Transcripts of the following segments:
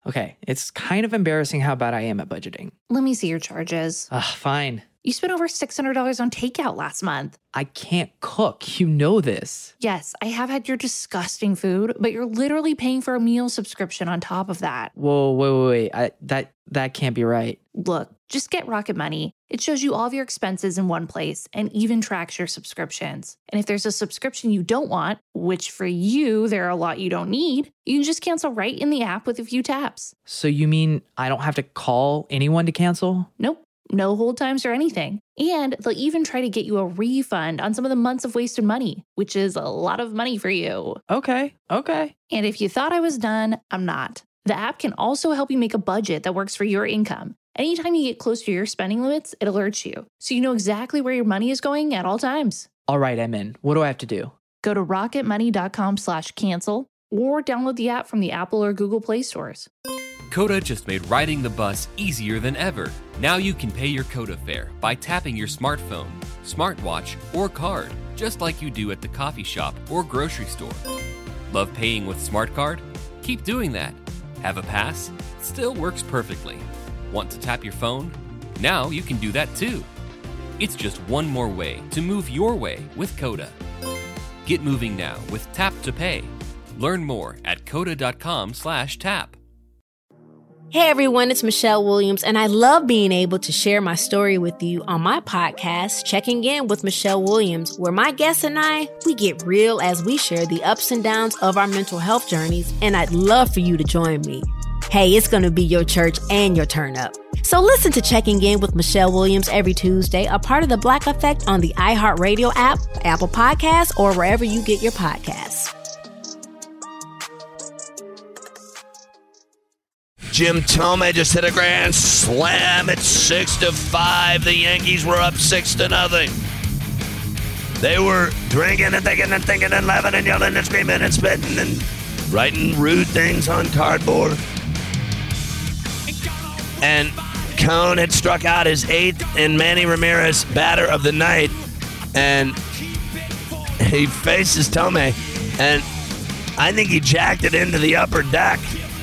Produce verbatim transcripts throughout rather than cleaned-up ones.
Okay, it's kind of embarrassing how bad I am at budgeting. Let me see your charges. Ugh, fine. You spent over six hundred dollars on takeout last month. I can't cook. You know this. Yes, I have had your disgusting food, but you're literally paying for a meal subscription on top of that. Whoa, wait, wait, wait. I, that, that can't be right. Look, just get Rocket Money. It shows you all of your expenses in one place and even tracks your subscriptions. And if there's a subscription you don't want, which for you, there are a lot you don't need, you can just cancel right in the app with a few taps. So you mean I don't have to call anyone to cancel? Nope. No hold times or anything. And they'll even try to get you a refund on some of the months of wasted money, which is a lot of money for you. Okay, okay. And if you thought I was done, I'm not. The app can also help you make a budget that works for your income. Anytime you get close to your spending limits, it alerts you, so you know exactly where your money is going at all times. All right, I'm in. What do I have to do? Go to rocketmoney.com slash cancel or download the app from the Apple or Google Play stores. Coda just made riding the bus easier than ever. Now you can pay your Coda fare by tapping your smartphone, smartwatch, or card, just like you do at the coffee shop or grocery store. Love paying with Smart Card? Keep doing that. Have a pass? It still works perfectly. Want to tap your phone? Now you can do that too. It's just one more way to move your way with Coda. Get moving now with Tap to Pay. Learn more at coda.com slash tap. Hey everyone, it's Michelle Williams, and I love being able to share my story with you on my podcast, Checking In with Michelle Williams, where my guests and I, we get real as we share the ups and downs of our mental health journeys, and I'd love for you to join me. Hey, it's going to be your church and your turn up. So listen to Checking In with Michelle Williams every Tuesday, a part of the Black Effect on the iHeartRadio app, Apple Podcasts, or wherever you get your podcasts. Jim Thome just hit a grand slam at six to five. The Yankees were up six to nothing. They were drinking and thinking and thinking and laughing and yelling and screaming and spitting and writing rude things on cardboard. And Cone had struck out his eighth and Manny Ramirez batter of the night, and he faces Thome, and I think he jacked it into the upper deck.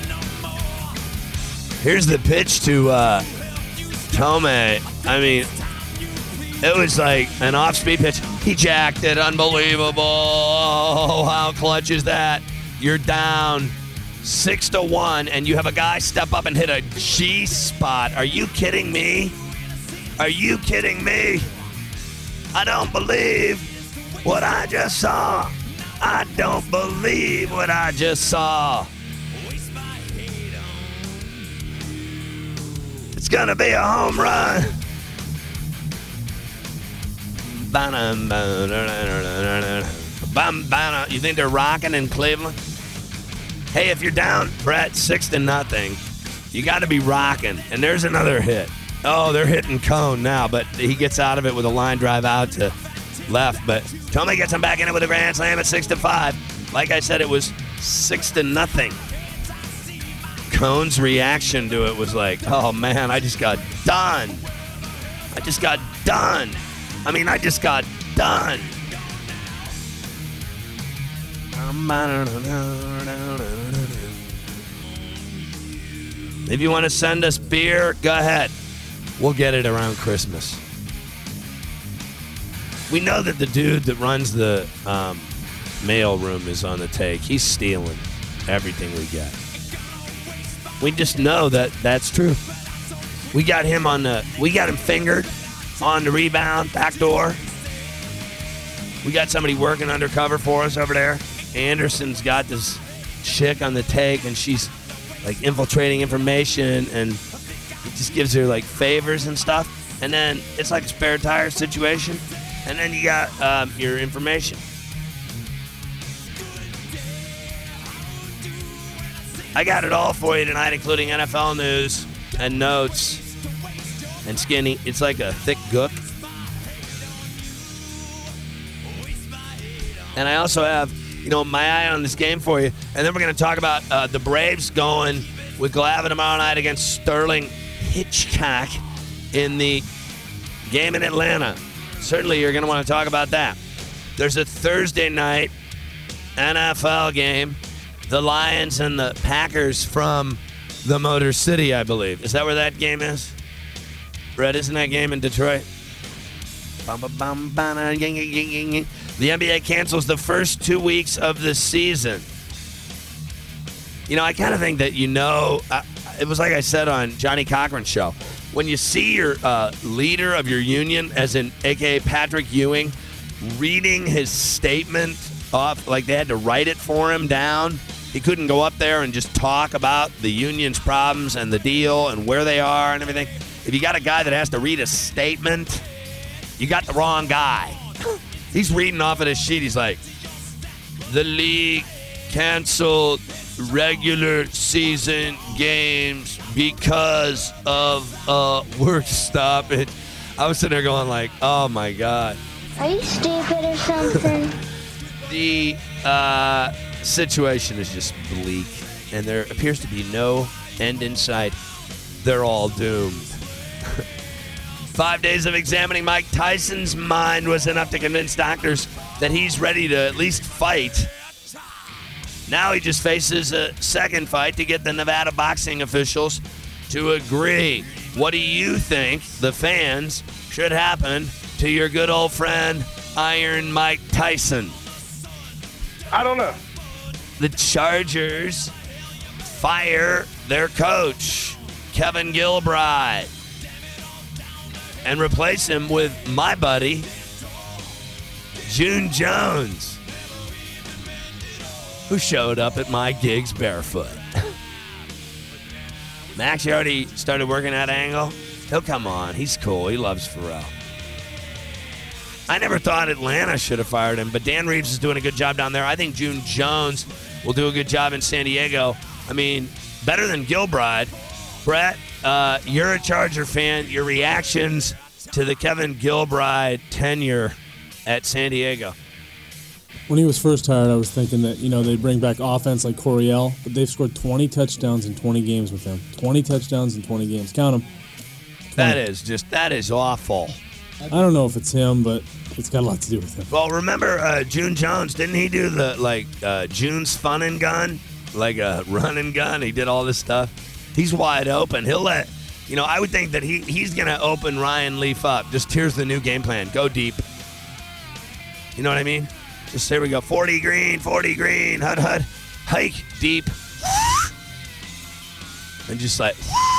Here's the pitch to uh, Thome. I mean, it was like an off-speed pitch. He jacked it. Unbelievable. Oh, how clutch is that? You're down six to one, and you have a guy step up and hit a G spot. Are you kidding me? Are you kidding me? I don't believe what I just saw. I don't believe what I just saw. It's gonna be a home run. You think they're rocking in Cleveland? Hey, if you're down, Brett, six to nothing, you got to be rocking. And there's another hit. Oh, they're hitting Cone now, but he gets out of it with a line drive out to left. But Thome gets him back in it with a grand slam at six to five. Like I said, it was six to nothing. Cone's reaction to it was like, oh man, I just got done. I just got done. I mean, I just got done. If you want to send us beer, go ahead. We'll get it around Christmas. We know that the dude that runs the um, mail room is on the take. He's stealing everything we get. We just know that that's true. We got him on the, we got him fingered on the rebound, back door. We got somebody working undercover for us over there. Anderson's got this chick on the take, and she's like infiltrating information, and he just gives her like favors and stuff. And then it's like a spare tire situation. And then you got um, your information. I got it all for you tonight, including N F L news and notes and skinny. It's like a thick gook. And I also have, you know, my eye on this game for you. And then we're going to talk about uh, the Braves going with Glavine tomorrow night against Sterling Hitchcock in the game in Atlanta. Certainly you're going to want to talk about that. There's a Thursday night N F L game. The Lions and the Packers from the Motor City, I believe. Is that where that game is? Red, isn't that game in Detroit? The N B A cancels the first two weeks of the season. You know, I kind of think that, you know, uh, it was like I said on Johnny Cochran's show. When you see your uh, leader of your union, as in A K A Patrick Ewing, reading his statement off, like they had to write it for him down. He couldn't go up there and just talk about the union's problems and the deal and where they are and everything. If you got a guy that has to read a statement, you got the wrong guy. He's reading off of his sheet. He's like, the league canceled regular season games because of a work stoppage. I was sitting there going like, oh my God. Are you stupid or something? The uh, situation is just bleak, and there appears to be no end in sight. They're all doomed. Five days of examining Mike Tyson's mind was enough to convince doctors that he's ready to at least fight. Now he just faces a second fight to get the Nevada boxing officials to agree. What do you think, the fans, should happen to your good old friend, Iron Mike Tyson? I don't know. The Chargers fire their coach, Kevin Gilbride, and replace him with my buddy, June Jones, who showed up at my gigs barefoot. Max, you already started working that angle? He'll come on. He's cool. He loves Pharrell. I never thought Atlanta should have fired him, but Dan Reeves is doing a good job down there. I think June Jones will do a good job in San Diego. I mean, better than Gilbride. Brett, uh, you're a Charger fan. Your reactions to the Kevin Gilbride tenure at San Diego? When he was first hired, I was thinking that, you know, they'd bring back offense like Coryell, but they've scored twenty touchdowns in twenty games with him. twenty touchdowns in twenty games. Count them. That is just, that is awful. I don't know if it's him, but it's got a lot to do with him. Well, remember uh, June Jones? Didn't he do the, like, uh, June's Fun and Gun? Like a run and gun? He did all this stuff. He's wide open. He'll let, you know, I would think that he he's going to open Ryan Leaf up. Just here's the new game plan. Go deep. You know what I mean? Just here we go. forty green, forty green, hud, hud, hike deep. And just like,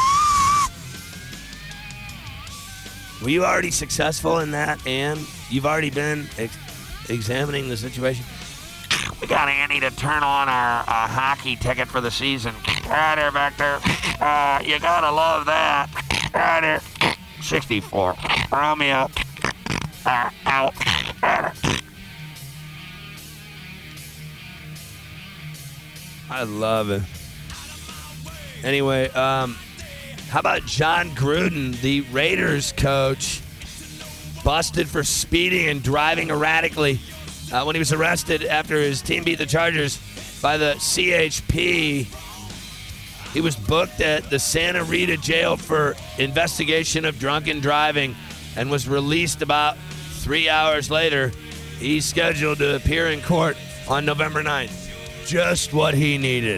were you already successful in that, Ann? You've already been ex- examining the situation? We got Andy to turn on our uh, hockey ticket for the season. Right there, back there. Uh, you gotta love that. Right there. sixty-four. Romeo. Uh, out. I love it. Anyway, um, how about John Gruden, the Raiders coach, busted for speeding and driving erratically uh, when he was arrested after his team beat the Chargers by the C H P. He was booked at the Santa Rita jail for investigation of drunken driving and was released about three hours later. He's scheduled to appear in court on November ninth. Just what he needed.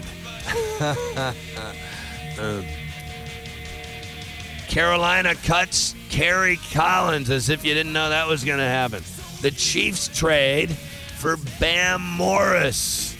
um, Carolina cuts Kerry Collins, as if you didn't know that was going to happen. The Chiefs trade for Bam Morris.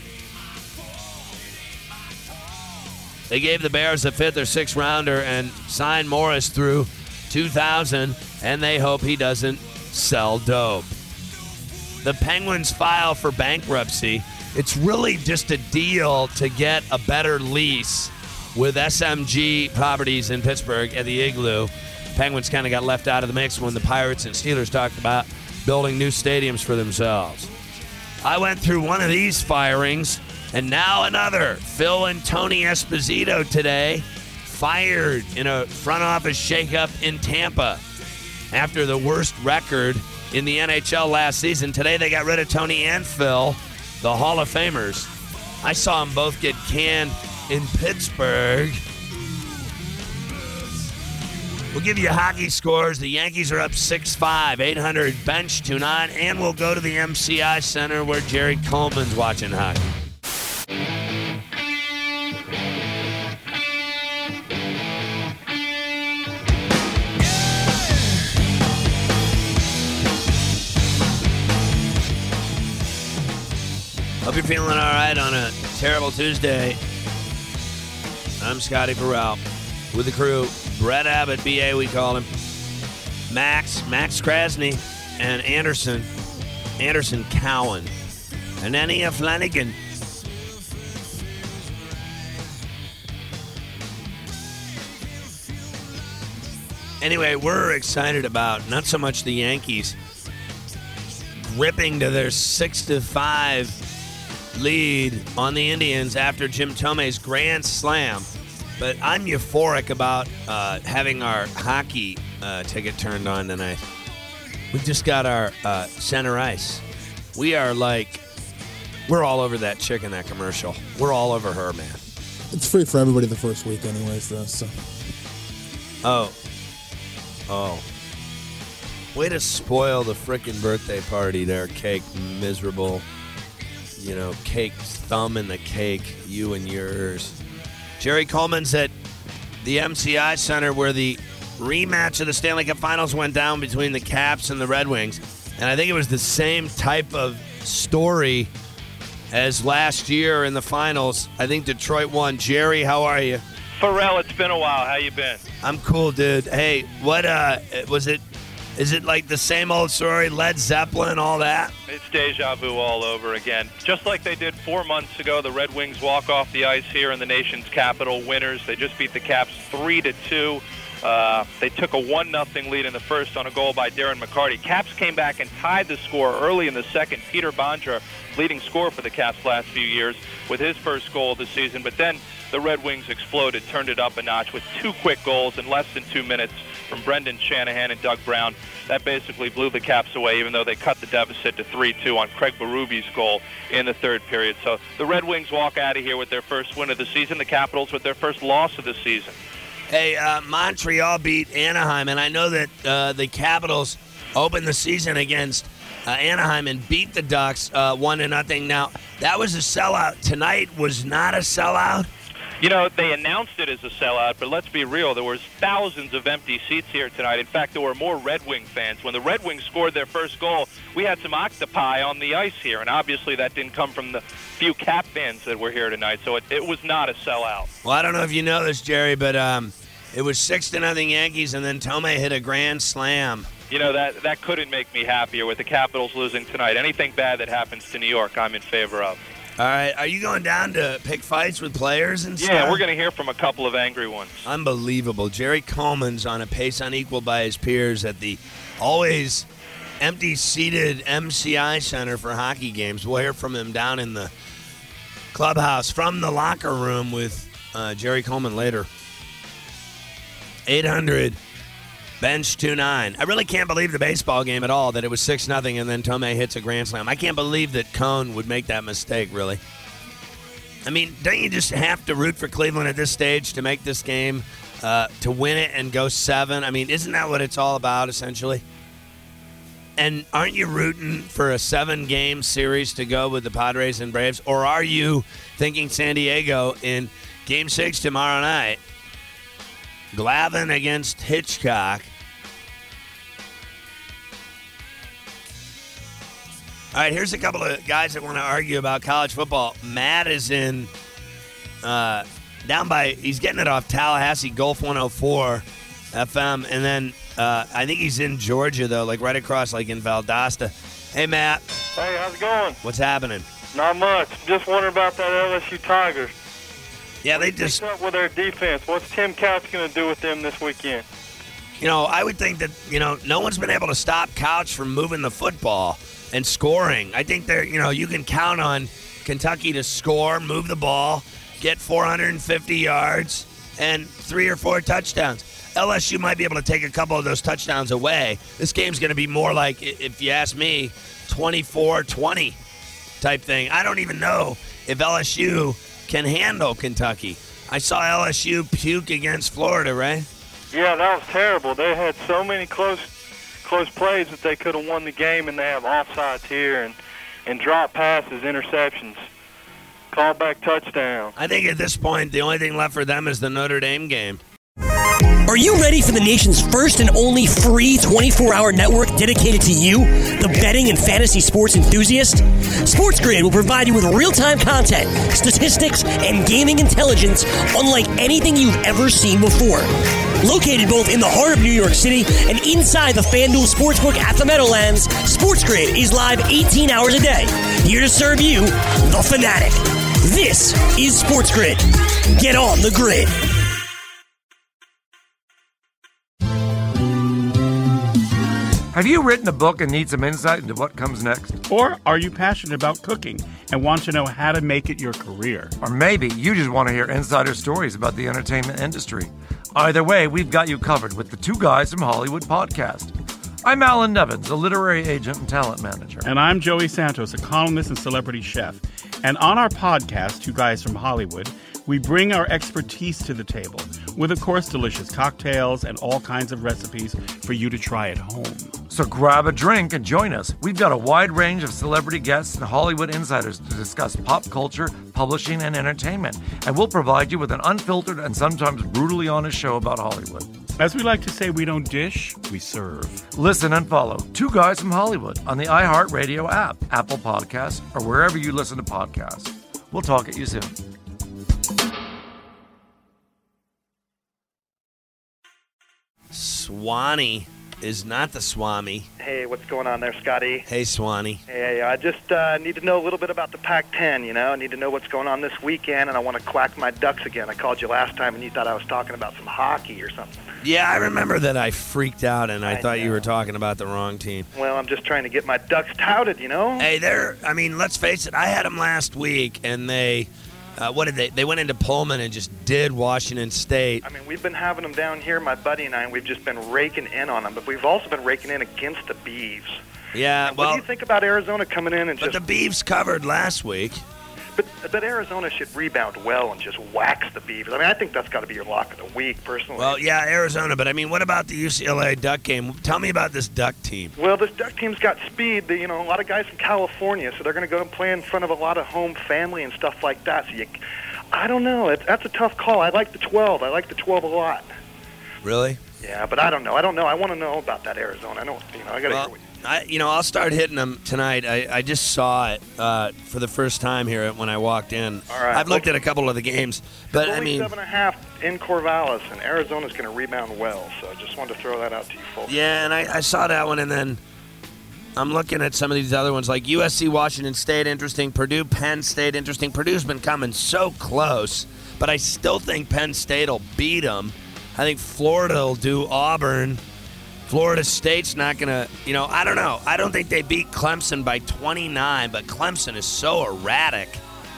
They gave the Bears a fifth or sixth rounder and signed Morris through two thousand, and they hope he doesn't sell dope. The Penguins file for bankruptcy. It's really just a deal to get a better lease with S M G Properties in Pittsburgh at the Igloo. Penguins kind of got left out of the mix when the Pirates and Steelers talked about building new stadiums for themselves. I went through one of these firings, and now another. Phil and Tony Esposito today fired in a front office shakeup in Tampa after the worst record in the N H L last season. Today they got rid of Tony and Phil, the Hall of Famers. I saw them both get canned in Pittsburgh. We'll give you hockey scores. The Yankees are up six five, eight hundred bench tonight, and we'll go to the M C I Center where Jerry Coleman's watching hockey. feeling all right on a terrible Tuesday. I'm Scotty Burrell with the crew. Brett Abbott, B A we call him. Max, Max Krasny, and Anderson, Anderson Cowan. And Ania Flanagan. Anyway, we're excited about not so much the Yankees gripping to their six to five lead on the Indians after Jim Thome's grand slam, but I'm euphoric about uh, having our hockey uh, ticket turned on tonight. We just got our uh, center ice. We are like, we're all over that chick in that commercial. We're all over her, man. It's free for everybody the first week anyways, though, so. Oh. Oh. Way to spoil the frickin' birthday party there, Cake. Miserable. You know, Cake's thumb in the cake. You and yours. Jerry Coleman's at the M C I Center where the rematch of the Stanley Cup Finals went down between the Caps and the Red Wings. And I think it was the same type of story as last year in the finals. I think Detroit won. Jerry, how are you? Pharrell, it's been a while. How you been? I'm cool, dude. Hey, what uh was it? Is it like the same old story, Led Zeppelin, all that? It's deja vu all over again. Just like they did four months ago, the Red Wings walk off the ice here in the nation's capital, winners. They just beat the Caps three to two. Uh, they took a one nothing lead in the first on a goal by Darren McCarty. Caps came back and tied the score early in the second. Peter Bondra, leading scorer for the Caps last few years, with his first goal of the season. But then the Red Wings exploded, turned it up a notch with two quick goals in less than two minutes from Brendan Shanahan and Doug Brown. That basically blew the Caps away, even though they cut the deficit to three two on Craig Berube's goal in the third period. So the Red Wings walk out of here with their first win of the season. The Capitals with their first loss of the season. Hey, uh, Montreal beat Anaheim, and I know that uh, the Capitals opened the season against uh, Anaheim and beat the Ducks uh, one to nothing. Now, that was a sellout. Tonight was not a sellout. You know, they announced it as a sellout, but let's be real. There was thousands of empty seats here tonight. In fact, there were more Red Wing fans. When the Red Wings scored their first goal, we had some octopi on the ice here, and obviously that didn't come from the few Cap fans that were here tonight, so it, it was not a sellout. Well, I don't know if you know this, Jerry, but um, it was six to nothing Yankees, and then Thome hit a grand slam. You know, that, that couldn't make me happier with the Capitals losing tonight. Anything bad that happens to New York, I'm in favor of. All right, are you going down to pick fights with players and stuff? Yeah, we're going to hear from a couple of angry ones. Unbelievable. Jerry Coleman's on a pace unequaled by his peers at the always empty-seated M C I Center for hockey games. We'll hear from him down in the clubhouse from the locker room with uh, Jerry Coleman later. eight hundred bench two nine. I really can't believe the baseball game at all, that it was six nothing and then Thome hits a grand slam. I can't believe that Cone would make that mistake, really. I mean, don't you just have to root for Cleveland at this stage to make this game, uh, to win it and go seven? I mean, isn't that what it's all about, essentially? And aren't you rooting for a seven-game series to go with the Padres and Braves? Or are you thinking San Diego in Game six tomorrow night, Glavine against Hitchcock? All right, here's a couple of guys that want to argue about college football. Matt is in uh, down by, he's getting it off Tallahassee Gulf one oh four F M, and then uh, I think he's in Georgia, though, like right across, like in Valdosta. Hey, Matt. Hey, how's it going? What's happening? Not much. Just wondering about that L S U Tigers. Yeah, they just up with their defense. What's Tim Couch going to do with them this weekend? You know, I would think that, you know, no one's been able to stop Couch from moving the football and scoring. I think they're, you know, you can count on Kentucky to score, move the ball, get four hundred fifty yards, and three or four touchdowns. L S U might be able to take a couple of those touchdowns away. This game's going to be more like, if you ask me, twenty-four twenty type thing. I don't even know if L S U can handle Kentucky. I saw L S U puke against Florida, right? Yeah, that was terrible. They had so many close close plays that they could have won the game, and they have offsides here and, and drop passes, interceptions, callback touchdown. I think at this point, the only thing left for them is the Notre Dame game. Are you ready for the nation's first and only free twenty-four hour network dedicated to you, the betting and fantasy sports enthusiast? SportsGrid will provide you with real-time content, statistics, and gaming intelligence unlike anything you've ever seen before. Located both in the heart of New York City and inside the FanDuel Sportsbook at the Meadowlands, SportsGrid is live eighteen hours a day, here to serve you, the fanatic. This is SportsGrid. Get on the grid. Have you written a book and need some insight into what comes next? Or are you passionate about cooking and want to know how to make it your career? Or maybe you just want to hear insider stories about the entertainment industry. Either way, we've got you covered with the Two Guys from Hollywood podcast. I'm Alan Nevins, a literary agent and talent manager. And I'm Joey Santos, a columnist and celebrity chef. And on our podcast, Two Guys from Hollywood, we bring our expertise to the table with, of course, delicious cocktails and all kinds of recipes for you to try at home. So grab a drink and join us. We've got a wide range of celebrity guests and Hollywood insiders to discuss pop culture, publishing, and entertainment. And we'll provide you with an unfiltered and sometimes brutally honest show about Hollywood. As we like to say, we don't dish, we serve. Listen and follow Two Guys from Hollywood on the iHeartRadio app, Apple Podcasts, or wherever you listen to podcasts. We'll talk at you soon. Swanee is not the Swami. Hey, what's going on there, Scotty? Hey, Swanee. Hey, I just uh, need to know a little bit about the Pac ten, you know? I need to know what's going on this weekend, and I want to quack my ducks again. I called you last time, and you thought I was talking about some hockey or something. Yeah, I remember that I freaked out, and I, I thought know. you were talking about the wrong team. Well, I'm just trying to get my ducks touted, you know? Hey, they're, I mean, let's face it, I had them last week, and they... Uh, what did they? They went into Pullman and just did Washington State. I mean, we've been having them down here, my buddy and I, and we've just been raking in on them. But we've also been raking in against the Beavs. Yeah, and well... What do you think about Arizona coming in and but just... But the Beavs covered last week. But, but Arizona should rebound well and just wax the Beavs. I mean, I think that's got to be your lock of the week, personally. Well, yeah, Arizona, but I mean, what about the U C L A Duck game? Tell me about this Duck team. Well, this Duck team's got speed. They, you know, a lot of guys from California, so they're going to go and play in front of a lot of home family and stuff like that. So you... I don't know. It, that's a tough call. I like the twelve. I like the twelve a lot. Really? Yeah, but I don't know. I don't know. I want to know about that Arizona. I don't. You know, I got to well, hear what you. I, you know, I'll start hitting them tonight. I, I just saw it uh, for the first time here when I walked in. All right. I've looked at a couple of the games, but it's I only mean, seven and a half in Corvallis, and Arizona's going to rebound well. So I just wanted to throw that out to you folks. Yeah, and I, I saw that one, and then I'm looking at some of these other ones like U S C, Washington State, interesting. Purdue, Penn State, interesting. Purdue's been coming so close, but I still think Penn State will beat them. I think Florida will do Auburn. Florida State's not going to, you know, I don't know. I don't think they beat Clemson by twenty-nine, but Clemson is so erratic.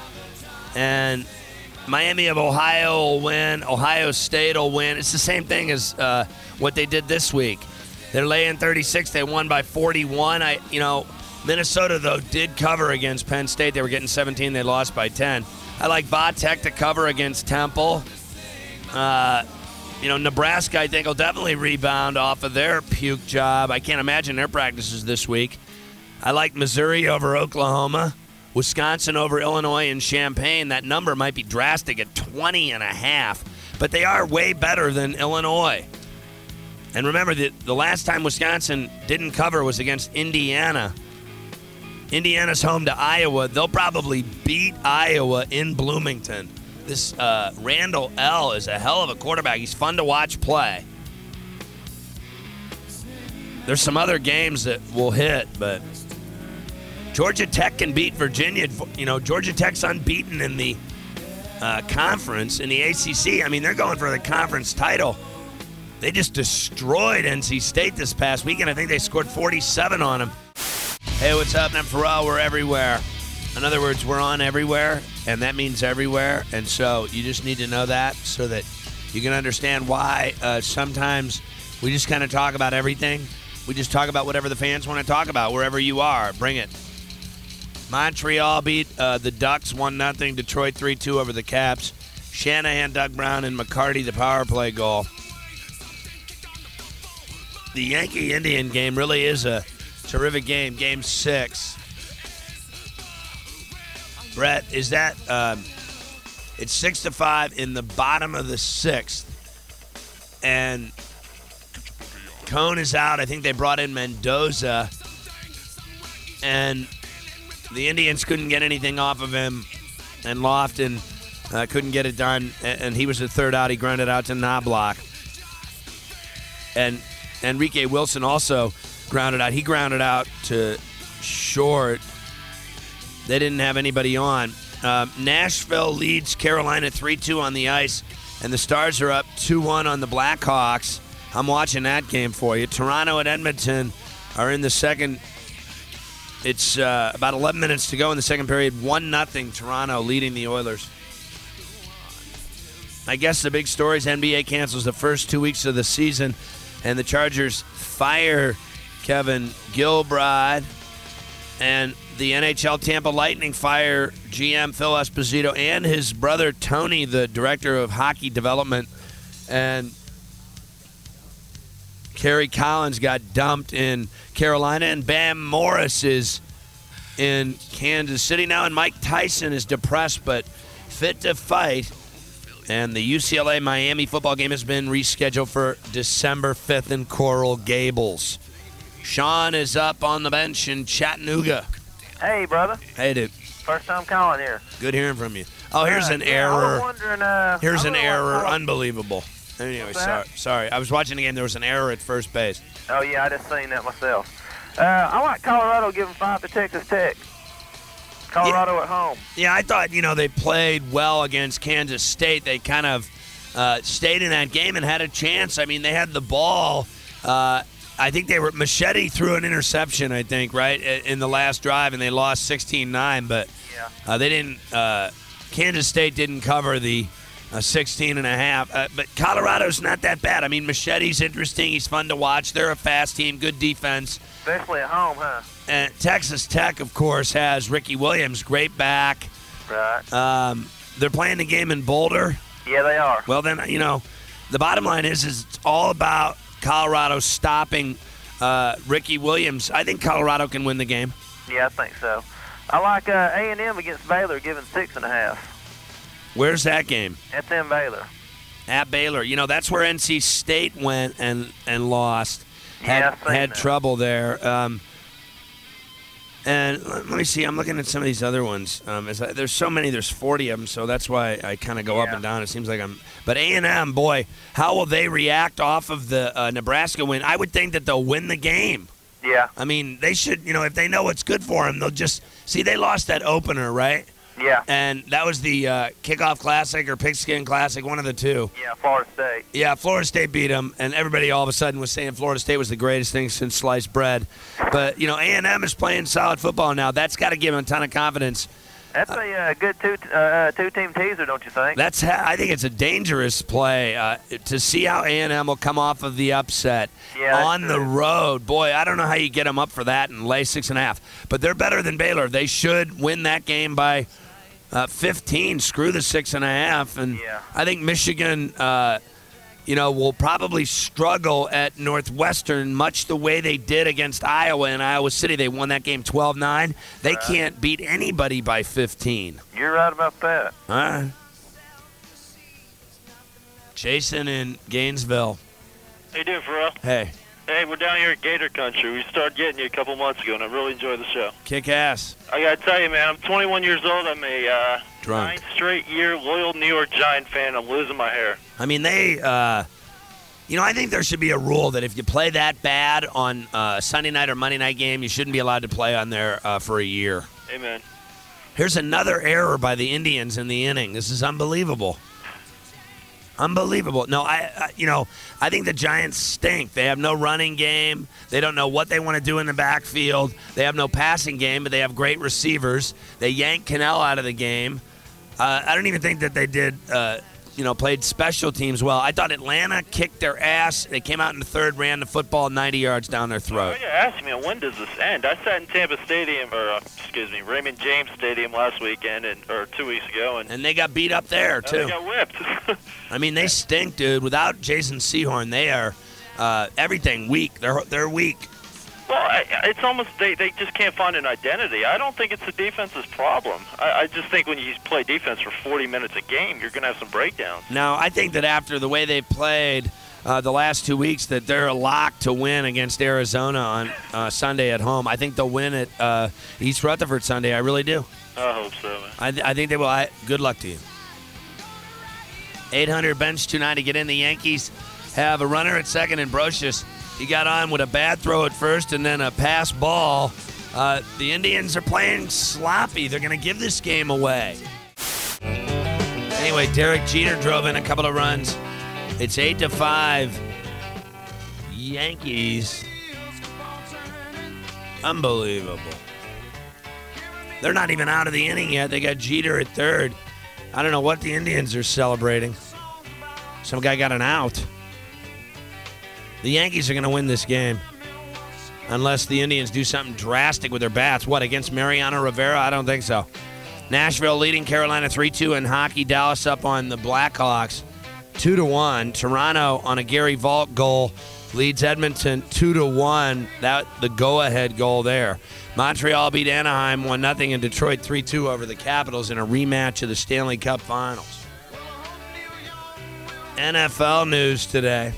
And Miami of Ohio will win. Ohio State will win. It's the same thing as uh, what they did this week. They're laying thirty-six. They won by forty-one. I, you know, Minnesota, though, did cover against Penn State. They were getting seventeen. They lost by ten. I like Vatech to cover against Temple. Uh, you know, Nebraska, I think, will definitely rebound off of their puke job. I can't imagine their practices this week. I like Missouri over Oklahoma. Wisconsin over Illinois and Champaign. That number might be drastic at twenty and a half, but they are way better than Illinois. And remember, the, the last time Wisconsin didn't cover was against Indiana. Indiana's home to Iowa. They'll probably beat Iowa in Bloomington. This uh, Randall L. is a hell of a quarterback. He's fun to watch play. There's some other games that will hit, but Georgia Tech can beat Virginia. You know, Georgia Tech's unbeaten in the uh, conference, in the A C C. I mean, they're going for the conference title. They just destroyed N C State this past weekend. I think they scored forty-seven on them. Hey, what's up? I'm Pharrell. We're everywhere. In other words, we're on everywhere, and that means everywhere. And so you just need to know that so that you can understand why uh, sometimes we just kind of talk about everything. We just talk about whatever the fans want to talk about, wherever you are. Bring it. Montreal beat uh, the Ducks one nothing. Detroit three two over the Caps. Shanahan, Doug Brown, and McCarty, the power play goal. The Yankee-Indian game really is a terrific game. Game six. Brett, is that um, it's six to five in the bottom of the sixth. and Cone is out. I think they brought in Mendoza, and the Indians couldn't get anything off of him, and Lofton uh, couldn't get it done, and, and he was the third out. He grounded out to Knobloch. And Enrique Wilson also grounded out. He grounded out to short. They didn't have anybody on. Uh, Nashville leads Carolina three two on the ice, and the Stars are up two one on the Blackhawks. I'm watching that game for you. Toronto and Edmonton are in the second. It's uh, about eleven minutes to go in the second period. one nothing Toronto leading the Oilers. I guess the big story is N B A cancels the first two weeks of the season, and the Chargers fire Kevin Gilbride, and the N H L Tampa Lightning fire G M Phil Esposito and his brother Tony, the director of hockey development. And Kerry Collins got dumped in Carolina, and Bam Morris is in Kansas City now, and Mike Tyson is depressed but fit to fight. And the U C L A-Miami football game has been rescheduled for December fifth in Coral Gables. Sean is up on the bench in Chattanooga. Hey, brother. Hey, dude. First time calling here. Good hearing from you. Oh, here's an yeah, error. I was wondering, uh, Here's I an don't know error. what- Unbelievable. Anyway, What's sorry. that? Sorry. I was watching the game. There was an error at first base. Oh, yeah, I just seen that myself. Uh, I like Colorado giving five to Texas Tech. Colorado at home. Yeah, I thought, you know, they played well against Kansas State. They kind of uh, stayed in that game and had a chance. I mean, they had the ball. Uh, I think they were – Machete threw an interception, I think, right, in the last drive, and they lost sixteen nine. But uh, they didn't uh, – Kansas State didn't cover the uh, sixteen and a half. Uh, but Colorado's not that bad. I mean, Machete's interesting. He's fun to watch. They're a fast team, good defense. Especially at home, huh? And Texas Tech, of course, has Ricky Williams, great back. Right. Um, they're playing the game in Boulder. Yeah, they are. Well, then, you know, the bottom line is, is it's all about Colorado stopping uh, Ricky Williams. I think Colorado can win the game. Yeah, I think so. I like uh, A and M against Baylor giving six and a half. Where's that game? That's in Baylor. At Baylor. You know, that's where N C State went and, and lost. Had, Yeah, I've seen had that. trouble there. Um, and let let me see. I'm looking at some of these other ones. Um, as I, there's so many. There's forty of them, so that's why I kind of go up and down. It seems like I'm. But A and M, boy, how will they react off of the uh, Nebraska win? I would think that they'll win the game. Yeah. I mean, they should. You know, if they know what's good for them, they'll just see. They lost that opener, right? Yeah. And that was the uh, Kickoff Classic or Pigskin Classic, one of the two. Yeah, Florida State. Yeah, Florida State beat them, and everybody all of a sudden was saying Florida State was the greatest thing since sliced bread. But, you know, A and M is playing solid football now. That's got to give them a ton of confidence. That's a uh, good two uh, two team teaser, don't you think? That's ha- I think it's a dangerous play uh, to see how A and M will come off of the upset Yeah, that's on the road. Boy, I don't know how you get them up for that and lay six and a half. But they're better than Baylor. They should win that game by uh, fifteen. Screw the six and a half. And Yeah. I think Michigan, uh, you know, will probably struggle at Northwestern much the way they did against Iowa in Iowa City. They won that game twelve nine. They Right. can't beat anybody by fifteen. You're right about that. All right. Jason in Gainesville. How you doing, Pharrell? Hey, Hey, we're down here at Gator Country. We started getting you a couple months ago, and I really enjoy the show. kick ass. I gotta tell you, man, I'm twenty-one years old. I'm a uh, Drunk. ninth straight year loyal New York Giant fan. I'm losing my hair. I mean, they, uh, you know, I think there should be a rule that if you play that bad on uh, Sunday night or Monday night game, you shouldn't be allowed to play on there uh, for a year. Amen. Here's another error by the Indians in the inning. This is unbelievable. Unbelievable. No, I, I, you know, I think the Giants stink. They have no running game. They don't know what they want to do in the backfield. They have no passing game, but they have great receivers. They yanked Cannell out of the game. Uh, I don't even think that they did, uh, you know, played special teams well. I thought Atlanta kicked their ass. They came out in the third, ran the football ninety yards down their Oh, throat. yeah, ask me, when does this end? I sat in Tampa Stadium, or uh, excuse me, Raymond James Stadium last weekend, and or two weeks ago, and, And they got beat up there, and too. they got whipped. I mean, they stink, dude. Without Jason Sehorn, they are uh, everything weak. They're they're weak. Well, I, it's almost they, they just can't find an identity. I don't think it's the defense's problem. I, I just think when you play defense for forty minutes a game, you're going to have some breakdowns. Now, I think that after the way they played uh, the last two weeks that they're a lock to win against Arizona on uh, Sunday at home. I think they'll win at uh, East Rutherford Sunday. I really do. I hope so, man. I, th- I think they will. I, good luck to you. eight hundred bench two ninety. Get in. The Yankees have a runner at second and Brocious. He got on with a bad throw at first and then a pass ball. Uh, the Indians are playing sloppy. They're going to give this game away. Anyway, Derek Jeter drove in a couple of runs. It's eight to five. Yankees. Unbelievable. They're not even out of the inning yet. They got Jeter at third. I don't know what the Indians are celebrating. Some guy got an out. The Yankees are going to win this game. Unless the Indians do something drastic with their bats. What, against Mariano Rivera? I don't think so. Nashville leading Carolina three two in hockey. Dallas up on the Blackhawks two to one. Toronto on a Gary Vault goal leads Edmonton two to one. That the go-ahead goal there. Montreal beat Anaheim one nothing, and Detroit three two over the Capitals in a rematch of the Stanley Cup Finals. N F L news today.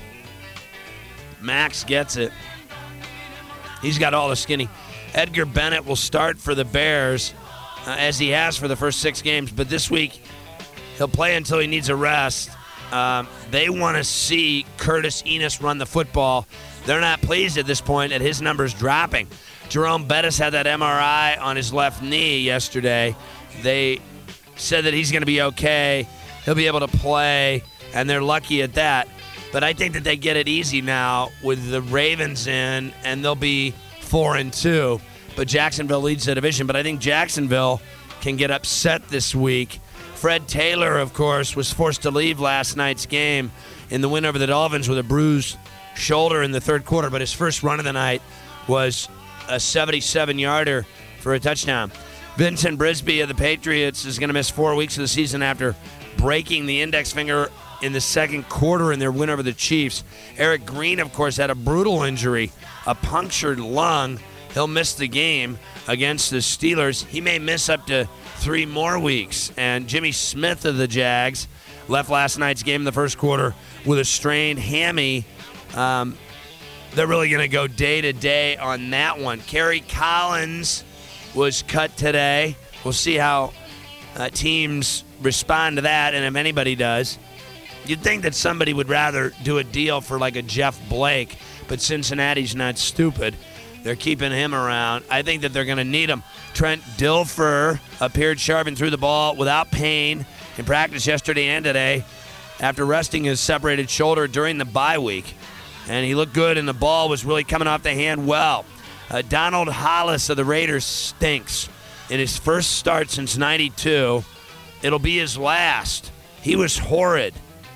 Max gets it. He's got all the skinny. Edgar Bennett will start for the Bears, uh, as he has for the first six games. But this week, he'll play until he needs a rest. Um, they want to see Curtis Enos run the football. They're not pleased at this point at his numbers dropping. Jerome Bettis had that M R I on his left knee yesterday. They said that he's going to be okay. He'll be able to play, and they're lucky at that. But I think that they get it easy now with the Ravens in, and they'll be four and two. But Jacksonville leads the division. But I think Jacksonville can get upset this week. Fred Taylor, of course, was forced to leave last night's game in the win over the Dolphins with a bruised shoulder in the third quarter. But his first run of the night was a seventy-seven-yarder for a touchdown. Vincent Brisby of the Patriots is going to miss four weeks of the season after breaking the index finger in the second quarter in their win over the Chiefs. Eric Green, of course, had a brutal injury, a punctured lung. He'll miss the game against the Steelers. He may miss up to three more weeks. And Jimmy Smith of the Jags left last night's game in the first quarter with a strained hammy. Um, they're really going to go day to day on that one. Kerry Collins was cut today. We'll see how uh, teams respond to that, and if anybody does. You'd think that somebody would rather do a deal for like a Jeff Blake, but Cincinnati's not stupid. They're keeping him around. I think that they're going to need him. Trent Dilfer appeared sharp and threw the ball without pain in practice yesterday and today after resting his separated shoulder during the bye week. And he looked good, and the ball was really coming off the hand well. Uh, Donald Hollis of the Raiders stinks. In his first start since ninety-two, it'll be his last. He was horrid.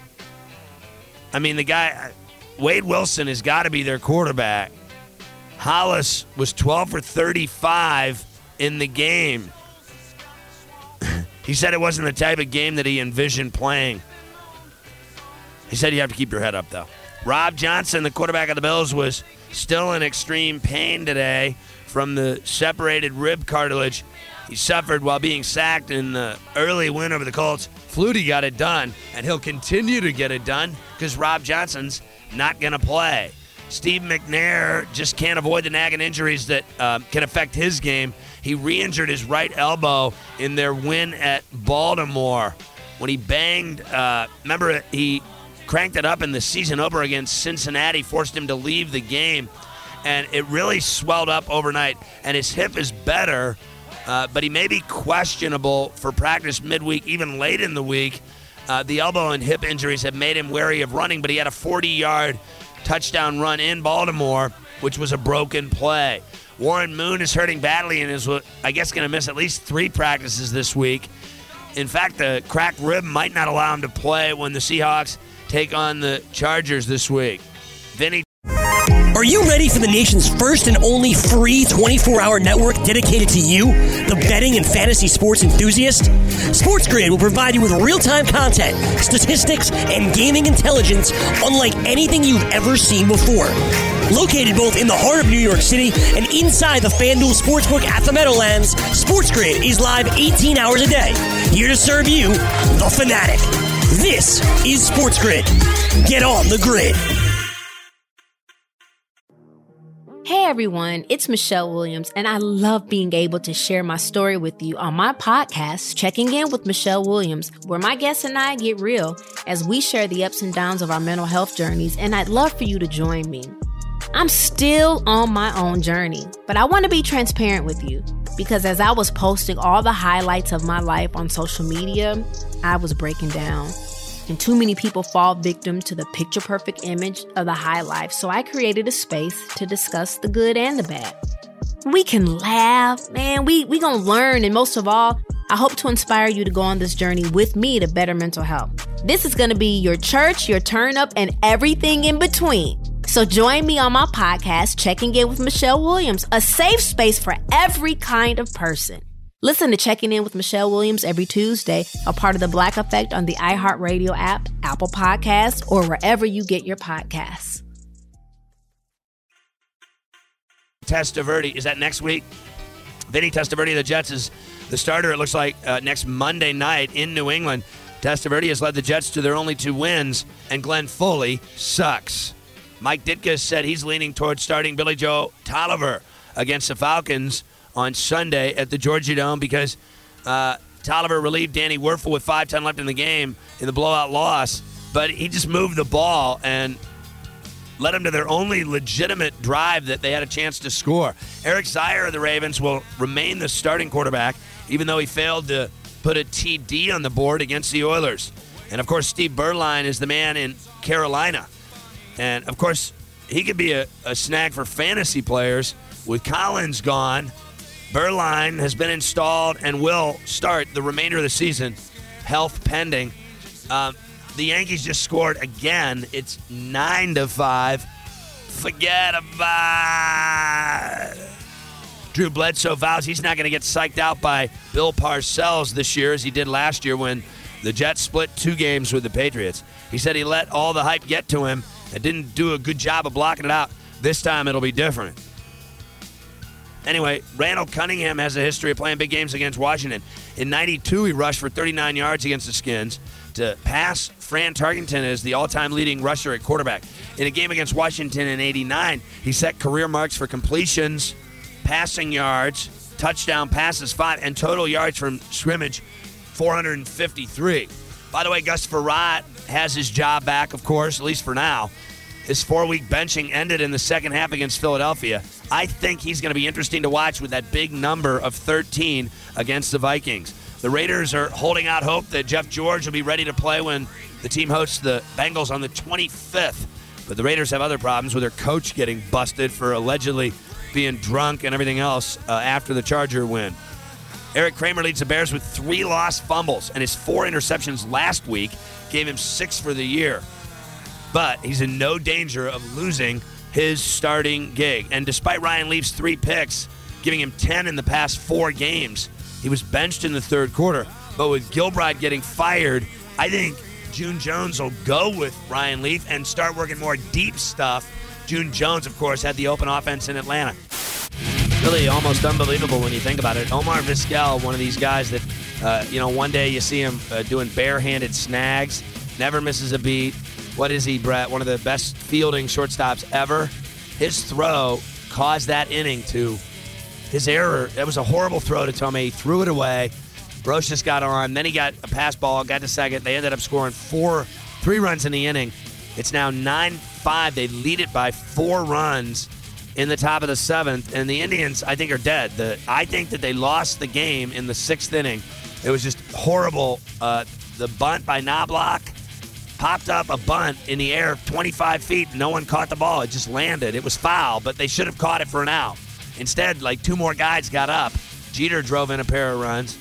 I mean, the guy, Wade Wilson has got to be their quarterback. Hollis was twelve for thirty-five in the game. He said it wasn't the type of game that he envisioned playing. He said you have to keep your head up, though. Rob Johnson, the quarterback of the Bills, was still in extreme pain today from the separated rib cartilage he suffered while being sacked in the early win over the Colts. Flutie got it done, and he'll continue to get it done because Rob Johnson's not going to play. Steve McNair just can't avoid the nagging injuries that uh, can affect his game. He re-injured his right elbow in their win at Baltimore when he banged. Uh, remember, he cranked it up in the season opener against Cincinnati, forced him to leave the game, and it really swelled up overnight. And his hip is better, uh, but he may be questionable for practice midweek, even late in the week. Uh, the elbow and hip injuries have made him wary of running, but he had a forty-yard touchdown run in Baltimore, which was a broken play. Warren Moon is hurting badly and is, I guess, going to miss at least three practices this week. In fact, the cracked rib might not allow him to play when the Seahawks take on the Chargers this week. Vinny. Are you ready for the nation's first and only free twenty-four hour network dedicated to you, the betting and fantasy sports enthusiast? SportsGrid will provide you with real-time content, statistics, and gaming intelligence unlike anything you've ever seen before. Located both in the heart of New York City and inside the FanDuel Sportsbook at the Meadowlands, SportsGrid is live eighteen hours a day, here to serve you, the fanatic. This is Sports Grid. Get on the grid. Hey everyone, it's Michelle Williams, and I love being able to share my story with you on my podcast, Checking In with Michelle Williams, where my guests and I get real as we share the ups and downs of our mental health journeys, and I'd love for you to join me. I'm still on my own journey, but I want to be transparent with you because as I was posting all the highlights of my life on social media, I was breaking down. And too many people fall victim to the picture-perfect image of the high life, so I created a space to discuss the good and the bad. We can laugh, man, we we gonna learn, and most of all, I hope to inspire you to go on this journey with me to better mental health. This is gonna be your church, your turn-up, and everything in between. So join me on my podcast, Checking In with Michelle Williams, a safe space for every kind of person. Listen to Checking In with Michelle Williams every Tuesday, a part of the Black Effect on the iHeartRadio app, Apple Podcasts, or wherever you get your podcasts. Testaverde, is that next week? Vinny Testaverde of the Jets is the starter, it looks like, uh, next Monday night in New England. Testaverde has led the Jets to their only two wins, and Glenn Foley sucks. Mike Ditka said he's leaning towards starting Billy Joe Tolliver against the Falcons on Sunday at the Georgia Dome because uh, Tolliver relieved Danny Werfel with five ten left in the game in the blowout loss, but he just moved the ball and led them to their only legitimate drive that they had a chance to score. Eric Zier of the Ravens will remain the starting quarterback, even though he failed to put a T D on the board against the Oilers. And, of course, Steve Berline is the man in Carolina. And, of course, he could be a, a snag for fantasy players. With Collins gone, Berline has been installed and will start the remainder of the season, health pending. Um, the Yankees just scored again. It's nine to five. Forget about it. Drew Bledsoe vows he's not going to get psyched out by Bill Parcells this year as he did last year when the Jets split two games with the Patriots. He said he let all the hype get to him and didn't do a good job of blocking it out. This time it'll be different. Anyway, Randall Cunningham has a history of playing big games against Washington. In ninety-two, he rushed for thirty-nine yards against the Skins to pass Fran Tarkenton as the all-time leading rusher at quarterback. In a game against Washington in eighty-nine, he set career marks for completions, passing yards, touchdown passes, five, and total yards from scrimmage, four hundred fifty-three. By the way, Gus Frerotte has his job back, of course, at least for now. His four-week benching ended in the second half against Philadelphia. I think he's going to be interesting to watch with that big number of thirteen against the Vikings. The Raiders are holding out hope that Jeff George will be ready to play when the team hosts the Bengals on the twenty-fifth. But the Raiders have other problems with their coach getting busted for allegedly being drunk and everything else uh, after the Charger win. Eric Kramer leads the Bears with three lost fumbles, and his four interceptions last week gave him six for the year. But he's in no danger of losing his starting gig. And despite Ryan Leaf's three picks, giving him ten in the past four games, he was benched in the third quarter. But with Gilbride getting fired, I think June Jones will go with Ryan Leaf and start working more deep stuff. June Jones, of course, had the open offense in Atlanta. Really almost unbelievable when you think about it. Omar Vizquel, one of these guys that, uh, you know, one day you see him uh, doing barehanded snags, never misses a beat. What is he, Brett? One of the best fielding shortstops ever. His throw caused that inning to his error. It was a horrible throw to Tomei. He threw it away. Brocious got on. Then he got a pass ball, got to second. They ended up scoring four, three runs in the inning. It's now nine five. They lead it by four runs in the top of the seventh. And the Indians, I think, are dead. The, I think that they lost the game in the sixth inning. It was just horrible. Uh, the bunt by Knobloch popped up a bunt in the air twenty-five feet. No one caught the ball. It just landed. It was foul, but they should have caught it for an out. Instead, like two more guys got up. Jeter drove in a pair of runs.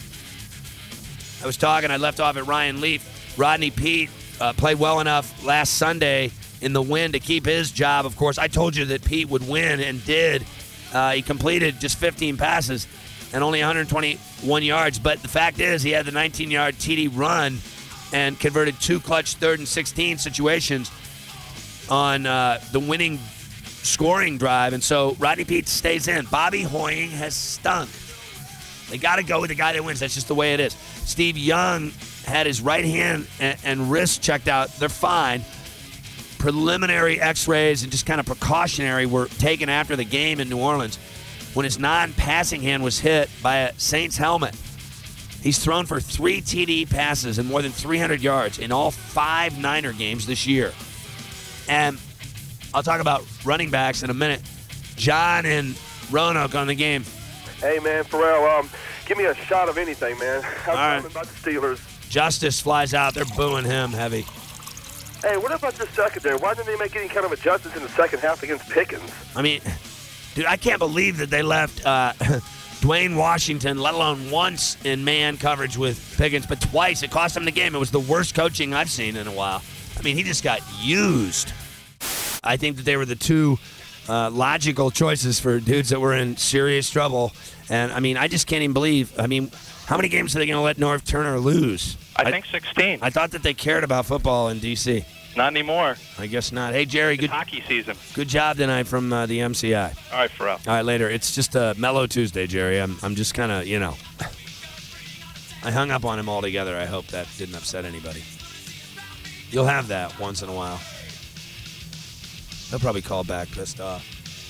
I was talking, I left off at Ryan Leaf. Rodney Peete uh, played well enough last Sunday in the win to keep his job. Of course, I told you that Pete would win and did. Uh, he completed just fifteen passes and only one hundred twenty-one yards. But the fact is, he had the nineteen-yard T D run and converted two clutch third and sixteen situations on uh, the winning scoring drive. And so Rodney Peete stays in. Bobby Hoying has stunk. They got to go with the guy that wins. That's just the way it is. Steve Young had his right hand and, and wrist checked out. They're fine. Preliminary x-rays and just kind of precautionary were taken after the game in New Orleans when his non-passing hand was hit by a Saints helmet. He's thrown for three T D passes and more than three hundred yards in all five Niner games this year. And I'll talk about running backs in a minute. John and Roanoke on the game. Hey, man, Pharrell, um, give me a shot of anything, man. I'm All right. talking about the Steelers. Justice flies out. They're booing him heavy. Hey, what about the secondary? Why didn't they make any kind of adjustments in the second half against Pickens? I mean, dude, I can't believe that they left uh, Dwayne Washington, let alone once in man coverage with Pickens, but twice. It cost him the game. It was the worst coaching I've seen in a while. I mean, he just got used. I think that they were the two uh, logical choices for dudes that were in serious trouble. And, I mean, I just can't even believe. I mean, how many games are they going to let Norv Turner lose? I think sixteen. I thought that they cared about football in D C Not anymore. I guess not. Hey, Jerry, good hockey season. Good job tonight from uh, the M C I. All right, Pharrell. All right, later. It's just a mellow Tuesday, Jerry. I'm I'm just kind of, you know, I hung up on him altogether. I hope that didn't upset anybody. You'll have that once in a while. He'll probably call back pissed off.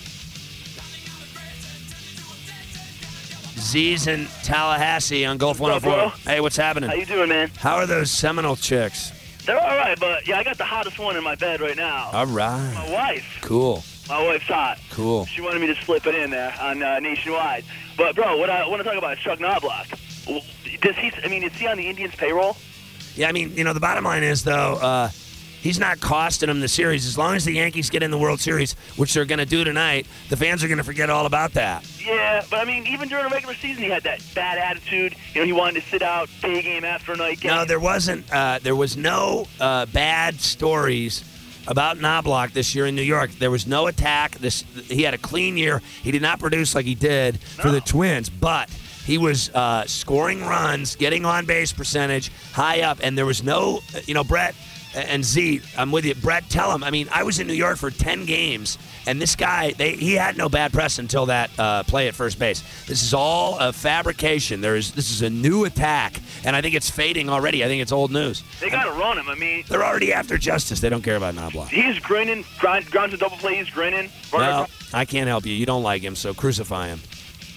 Z's in Tallahassee on Gulf one oh four. Hey, what's happening? How you doing, man? How are those Seminole chicks? They're all right, but yeah, I got the hottest one in my bed right now. All right. My wife. Cool. My wife's hot. Cool. She wanted me to slip it in there on uh, Nationwide. But bro, what I want to talk about is Chuck Knobloch. Does he? I mean, is he on the Indians' payroll? Yeah, I mean, you know, the bottom line is though, uh, he's not costing them the series. As long as the Yankees get in the World Series, which they're going to do tonight, the fans are going to forget all about that. Yeah, but I mean, even during a regular season, he had that bad attitude. You know, he wanted to sit out day game after night game. No, there wasn't. Uh, there was no uh, bad stories about Knobloch this year in New York. There was no attack. This he had a clean year. He did not produce like he did no. for the Twins, but he was uh, scoring runs, getting on base percentage high up, and there was no, you know, Brett and Z, I'm with you. Brett, tell him. I mean, I was in New York for ten games, and this guy, they, he had no bad press until that uh, play at first base. This is all a fabrication. There is This is a new attack, and I think it's fading already. I think it's old news. They got to run him. I mean, they're already after Justice. They don't care about Knobloch. He's grinning. Grind, ground to double play. He's grinning. Well, I can't help you. You don't like him, so crucify him.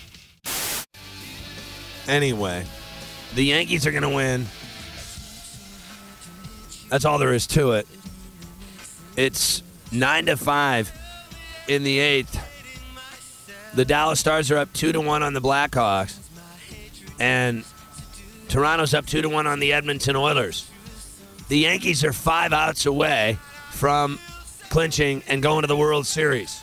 Anyway, the Yankees are going to win. That's all there is to it. It's nine to five in the eighth. The Dallas Stars are up two to one on the Blackhawks, and Toronto's up two to one on the Edmonton Oilers. The Yankees are five outs away from clinching and going to the World Series.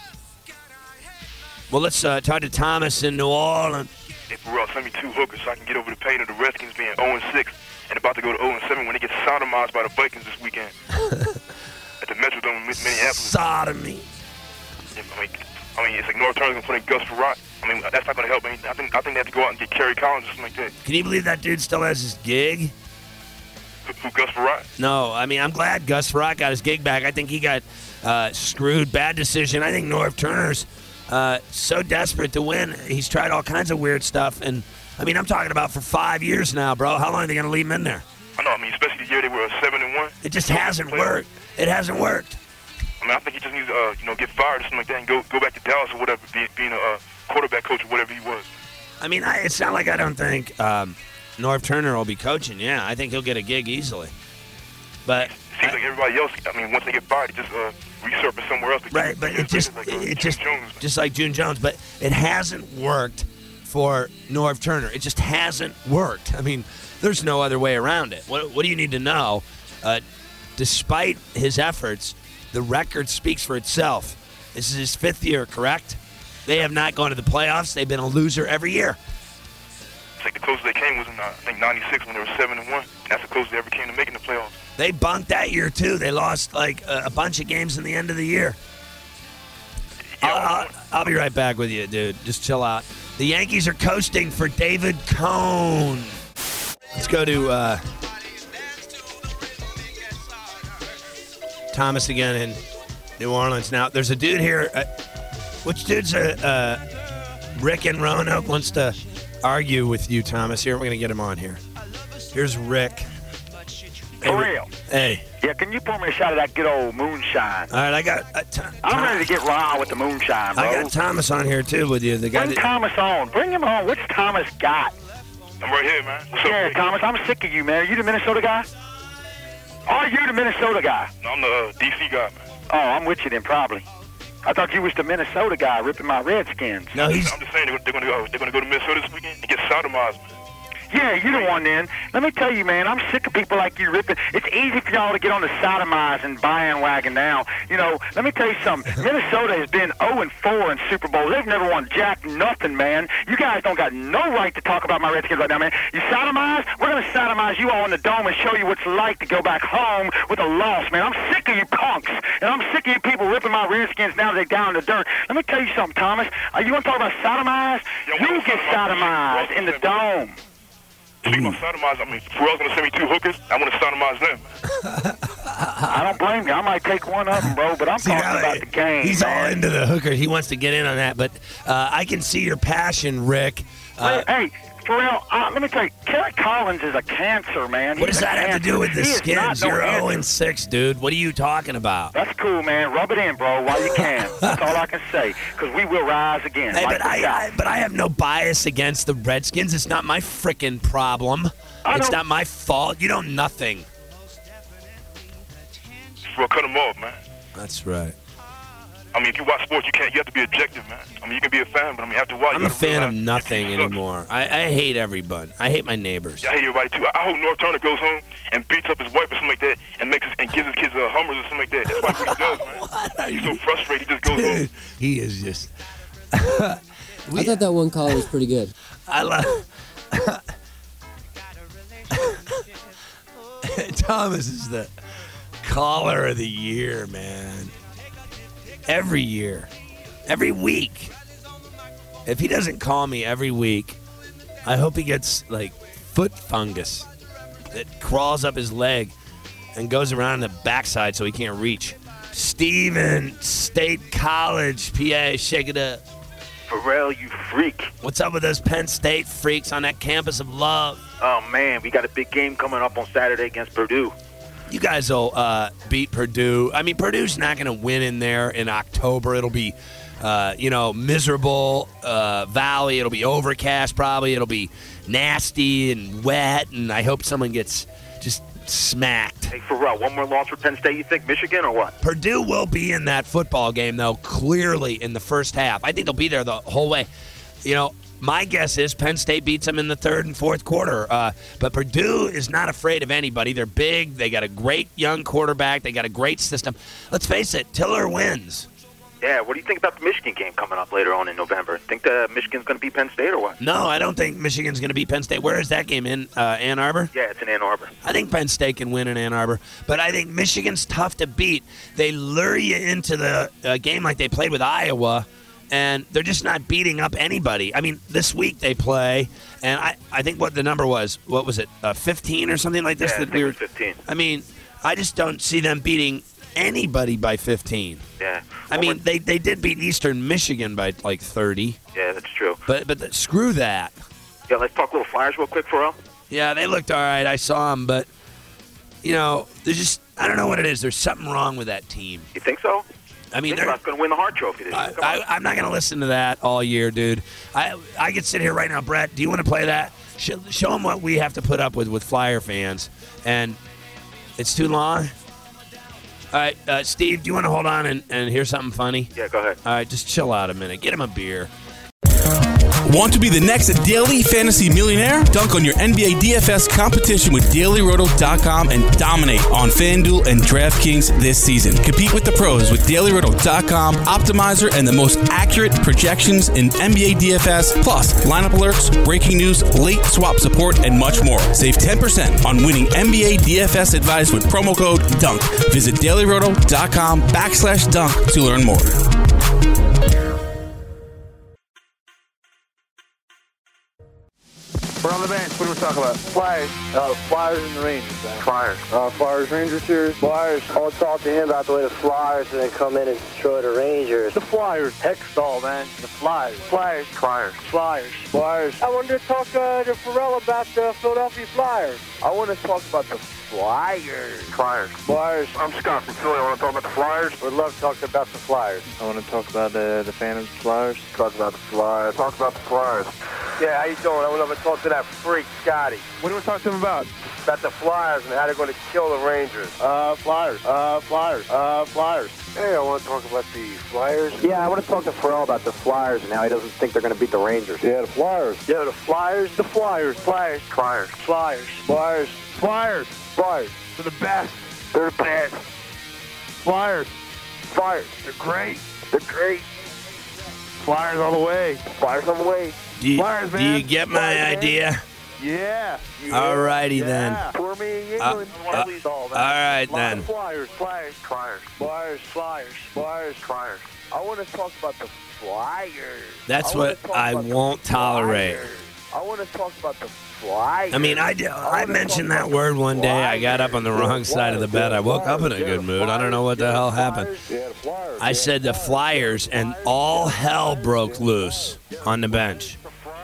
Well, let's uh, talk to Thomas in New Orleans. Hey, Pharrell, send me two hookers so I can get over the pain of the Redskins being oh and six. And about to go to oh and seven when they get sodomized by the Vikings this weekend. At the Metrodome in Minneapolis. Sodomy. Yeah, I mean, I mean, it's like North Turner's going to put in Gus Farrat. I mean, that's not going to help. I mean, I think, I think they have to go out and get Kerry Collins or something like that. Can you believe that dude still has his gig? Who, who Gus Farrat? No, I mean, I'm glad Gus Farrat got his gig back. I think he got uh, screwed. Bad decision. I think Norv Turner's uh, so desperate to win. He's tried all kinds of weird stuff, and I mean, I'm talking about for five years now, bro. How long are they going to leave him in there? I know. I mean, especially the year they were seven and one. It just hasn't worked. It hasn't worked. I mean, I think he just needs to, uh, you know, get fired or something like that and go go back to Dallas or whatever, be, being a uh, quarterback coach or whatever he was. I mean, I, it's not like I don't think um, Norv Turner will be coaching. Yeah, I think he'll get a gig easily. But it seems like everybody else. I mean, once they get fired, they just uh, resurface somewhere else. Right, but it just like, uh, it just Jones. just like June Jones. But it hasn't worked for Norv Turner. It just hasn't worked. I mean, there's no other way around it. What, what do you need to know? Uh, despite his efforts, the record speaks for itself. This is his fifth year, correct? They have not gone to the playoffs. They've been a loser every year. It's like the closest they came was in, uh, I think, ninety-six when they were seven and one. That's the closest they ever came to making the playoffs. They bunked that year, too. They lost, like, a, a bunch of games in the end of the year. Yeah, I'll, I'll, I'll be right back with you, dude. Just chill out. The Yankees are coasting for David Cone. Let's go to uh, Thomas again in New Orleans. Now, there's a dude here. Uh, which dude's a uh, Rick and Roanoke wants to argue with you, Thomas. Here, we're going to get him on here. Here's Rick. For real. Hey. Yeah, can you pour me a shot of that good old moonshine? All right, I got... Uh, t- I'm ready to get raw with the moonshine, bro. I got Thomas on here, too, with you. The guy Bring that, Thomas on. Bring him on. What's Thomas got? I'm right here, man. What's yeah, up, Thomas, I'm sick of you, man. Are you the Minnesota guy? Are you the Minnesota guy? No, I'm the uh, D C guy, man. Oh, I'm with you then, probably. I thought you was the Minnesota guy ripping my Redskins. No, he's... I'm just saying they're going to go. They're going to go to Minnesota this weekend and get sodomized, man. Yeah, you the one then. Let me tell you, man, I'm sick of people like you ripping. It's easy for y'all to get on the sodomize and bandwagon now. You know, let me tell you something. Minnesota has been oh and four in Super Bowls. They've never won jack nothing, man. You guys don't got no right to talk about my Redskins right now, man. You sodomize? We're going to sodomize you all in the dome and show you what it's like to go back home with a loss, man. I'm sick of you punks, and I'm sick of you people ripping my Redskins now that they're down in the dirt. Let me tell you something, Thomas. Are you want to talk about sodomize? You get sodomized in the dome. Speaking of sodomize, I mean, Pharrell's going to send me two hookers. I want to sodomize them. I don't blame you. I might take one of them, bro, but I'm See, talking now, about the game. He's man. all into the hooker. He wants to get in on that, but uh, I can see your passion, Rick. Uh, hey, hey, Pharrell, uh, let me tell you, Kerry Collins is a cancer, man. what He's does a that have to cancer. do with the He is not Skins? no You're answer. oh and six, dude. What are you talking about? That's cool, man. Rub it in, bro, while you can. That's all I can say, because we will rise again. Hey, like but, the I, South. I, but I have no bias against the Redskins. It's not my frickin' problem. I It's don't- not my fault. You know nothing. Pharrell, cut them off, man. That's right. I mean, if you watch sports, you can't. You have to be objective, man. I mean, you can be a fan, but I mean, you have to watch. I'm You a gotta fan of realize- nothing anymore. I, I hate everybody. I hate my neighbors. Yeah, I hate everybody too. I hope North Turner goes home and beats up his wife or something like that, and makes his, and gives his kids uh, Hummers or something like that. That's what he does, man. He's so frustrated, he just goes home. He is just. I thought that one caller was pretty good. I love. Thomas is the caller of the year, man. Every year. Every week. If he doesn't call me every week, I hope he gets, like, foot fungus that crawls up his leg and goes around the backside so he can't reach. Stephen, State College, P A, shake it up. Pharrell, you freak. What's up with those Penn State freaks on that campus of love? Oh, man, we got a big game coming up on Saturday against Purdue. You guys will uh, beat Purdue. I mean, Purdue's not going to win in there in October. It'll be, uh, you know, miserable uh, valley. It'll be overcast probably. It'll be nasty and wet, and I hope someone gets just smacked. Hey, Pharrell, one more loss for Penn State, you think? Michigan or what? Purdue will be in that football game, though, clearly in the first half. I think they'll be there the whole way. You know, my guess is Penn State beats them in the third and fourth quarter. Uh, but Purdue is not afraid of anybody. They're big. They got a great young quarterback. They got a great system. Let's face it, Tiller wins. Yeah, what do you think about the Michigan game coming up later on in November? Think the Michigan's going to beat Penn State or what? No, I don't think Michigan's going to beat Penn State. Where is that game? In uh, Ann Arbor? Yeah, it's in Ann Arbor. I think Penn State can win in Ann Arbor, but I think Michigan's tough to beat. They lure you into the uh, game like they played with Iowa, and they're just not beating up anybody. I mean, this week they play, and I, I think what the number was, what was it, uh, fifteen or something like this? Yeah, I that think we it were, was fifteen. I mean, I just don't see them beating anybody by fifteen. Yeah. I mean, they, they did beat Eastern Michigan by like thirty. Yeah, that's true. But but the, screw that. Yeah, let's talk little Flyers real quick, Pharrell. Yeah, they looked all right. I saw them, but, you know, there's just, I don't know what it is. There's something wrong with that team. You think so? I mean, they're going to win the Hart Trophy this year. I, I, I'm not going to listen to that all year, dude. I I could sit here right now. Brett, do you want to play that? Show, show them what we have to put up with with Flyer fans. And it's too long? All right, uh, Steve, do you want to hold on and, and hear something funny? Yeah, go ahead. All right, just chill out a minute. Get him a beer. Want to be the next Daily Fantasy Millionaire? Dunk on your N B A D F S competition with Daily Roto dot com and dominate on FanDuel and DraftKings this season. Compete with the pros with Daily Roto dot com, Optimizer, and the most accurate projections in N B A D F S, plus lineup alerts, breaking news, late swap support, and much more. Save ten percent on winning N B A D F S advice with promo code DUNK. Visit Daily Roto dot com backslash dunk to learn more. We're on the bench. What are we talking about? Flyers. Uh, Flyers and the Rangers, man. Flyers. Uh, Flyers, Rangers series. Flyers. I want to talk to him about the way the Flyers are going to come in and destroy the Rangers. The Flyers. Hextall, man. The Flyers. Flyers. Flyers. Flyers. Flyers. I wanted to talk uh, to Pharrell about the Philadelphia Flyers. I want to talk about the Flyers. Flyers. Flyers. I'm Scott from Philly. I want to talk about the Flyers. Would love to talk about the Flyers. I want to talk about uh, the Phantom Flyers. Talk about the Flyers. Talk about the Flyers. Yeah, how you doing? I want to talk to that freak, Scotty. What do we talk to him about? About the Flyers and how they're going to kill the Rangers. Uh, Flyers. Uh, Flyers. Uh, Flyers. Hey, I want to talk about the Flyers. Yeah, I want to talk to Pharrell about the Flyers and how he doesn't think they're going to beat the Rangers. Yeah, the Flyers. Yeah, the Flyers. The Flyers. Flyers. Flyers. Flyers. Flyers. Flyers. Flyers. They're the best. They're the best. Flyers. Flyers. They're great. They're great. Flyers all the way. Flyers all the way. Do you, Flyers, do man. you get my Flyers, idea? Man. Yeah. yeah. All righty yeah. then. Pour me in Uh, England. uh, all right then. Flyers. Flyers. Flyers. Flyers. Flyers. Flyers. Flyers. I want to talk about the Flyers. That's I what I won't tolerate. Flyers. I want to talk about the Flyers. I mean, I, did, I, I mentioned that word one day. I got up on the wrong side of the bed. I woke up in a good mood. I don't know what the hell happened. I said the Flyers, and all hell broke loose on the bench.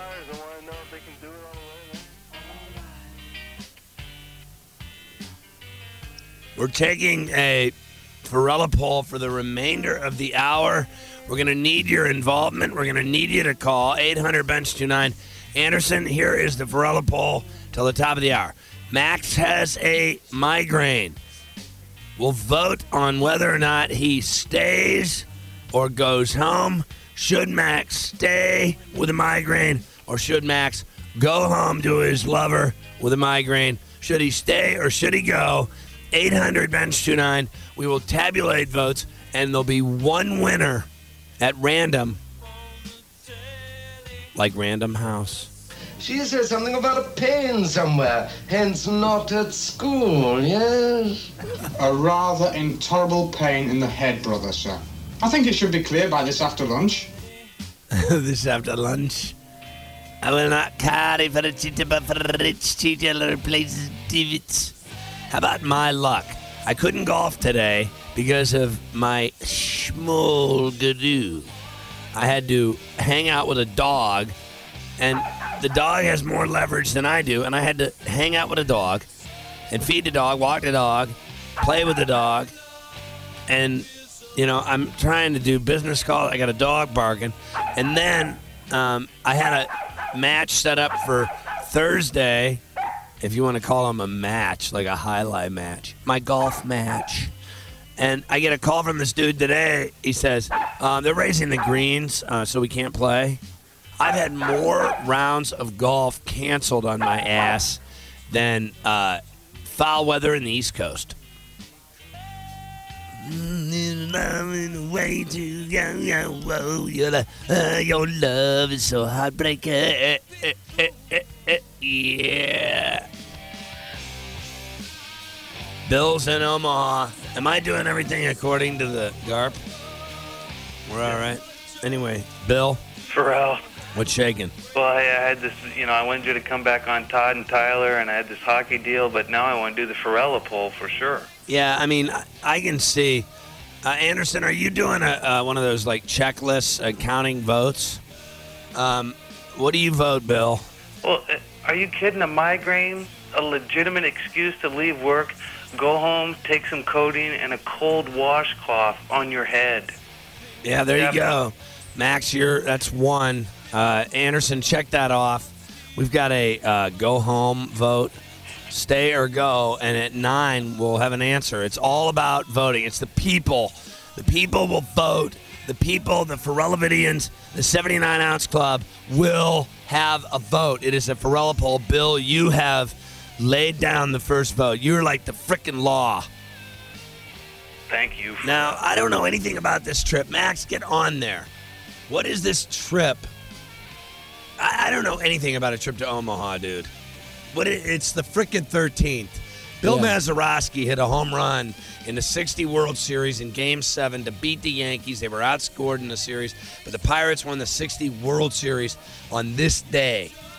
We're taking a Pharrell poll for the remainder of the hour. We're going to need your involvement. We're going to need you to call eight hundred bench twenty-nine. Anderson, here is the Pharrell poll till the top of the hour. Max has a migraine. We'll vote on whether or not he stays or goes home. Should Max stay with a migraine, or should Max go home to his lover with a migraine? Should he stay or should he go? eight hundred bench twenty-nine. We will tabulate votes, and there'll be one winner at random, like Random House. She said something about a pain somewhere, hence not at school, yes? A rather intolerable pain in the head, brother, sir. I think it should be clear by this after lunch. This after lunch? I will not carry for a cheetah, but for a rich cheetah replaces divots. How about my luck? I couldn't golf today because of my schmolgadoo. I had to hang out with a dog, and the dog has more leverage than I do, and I had to hang out with a dog and feed the dog, walk the dog, play with the dog, and, you know, I'm trying to do business calls. I got a dog barking, and then um, I had a match set up for Thursday, if you want to call them a match, like a highlight match, my golf match. And I get a call from this dude today. He says, uh, they're raising the greens, uh, so we can't play. I've had more rounds of golf canceled on my ass than uh, foul weather in the East Coast. Way to go, go, your love is so heartbreaker. Yeah. Bill's in Omaha. Am I doing everything according to the G A R P? We're all right. Anyway, Bill. Pharrell. What's shaking? Well, I, I had this, you know, I wanted you to come back on Todd and Tyler, and I had this hockey deal, but now I want to do the Pharrell poll for sure. Yeah, I mean, I, I can see. Uh, Anderson, are you doing a, uh, one of those, like, checklists, uh, counting votes? Um, what do you vote, Bill? Well, are you kidding? A migraine? A legitimate excuse to leave work, go home, take some codeine, and a cold washcloth on your head. Yeah, there you go. Max, you're, that's one. Uh, Anderson, check that off. We've got a uh, go-home vote, stay or go, and at nine we'll have an answer. It's all about voting. It's the people. The people will vote. The people, the Pharrellovidians, the seventy-nine ounce Club will have a vote. It is a Pharrell poll. Bill, you have laid down the first vote. You're like the frickin' law. Thank you. Now, I don't know anything about this trip. Max, get on there. What is this trip? I, I don't know anything about a trip to Omaha, dude. What? It, it's the frickin' thirteenth. Bill yeah. Mazeroski hit a home run in the sixty World Series in Game seven to beat the Yankees. They were outscored in the series, but the Pirates won the sixty World Series on this day.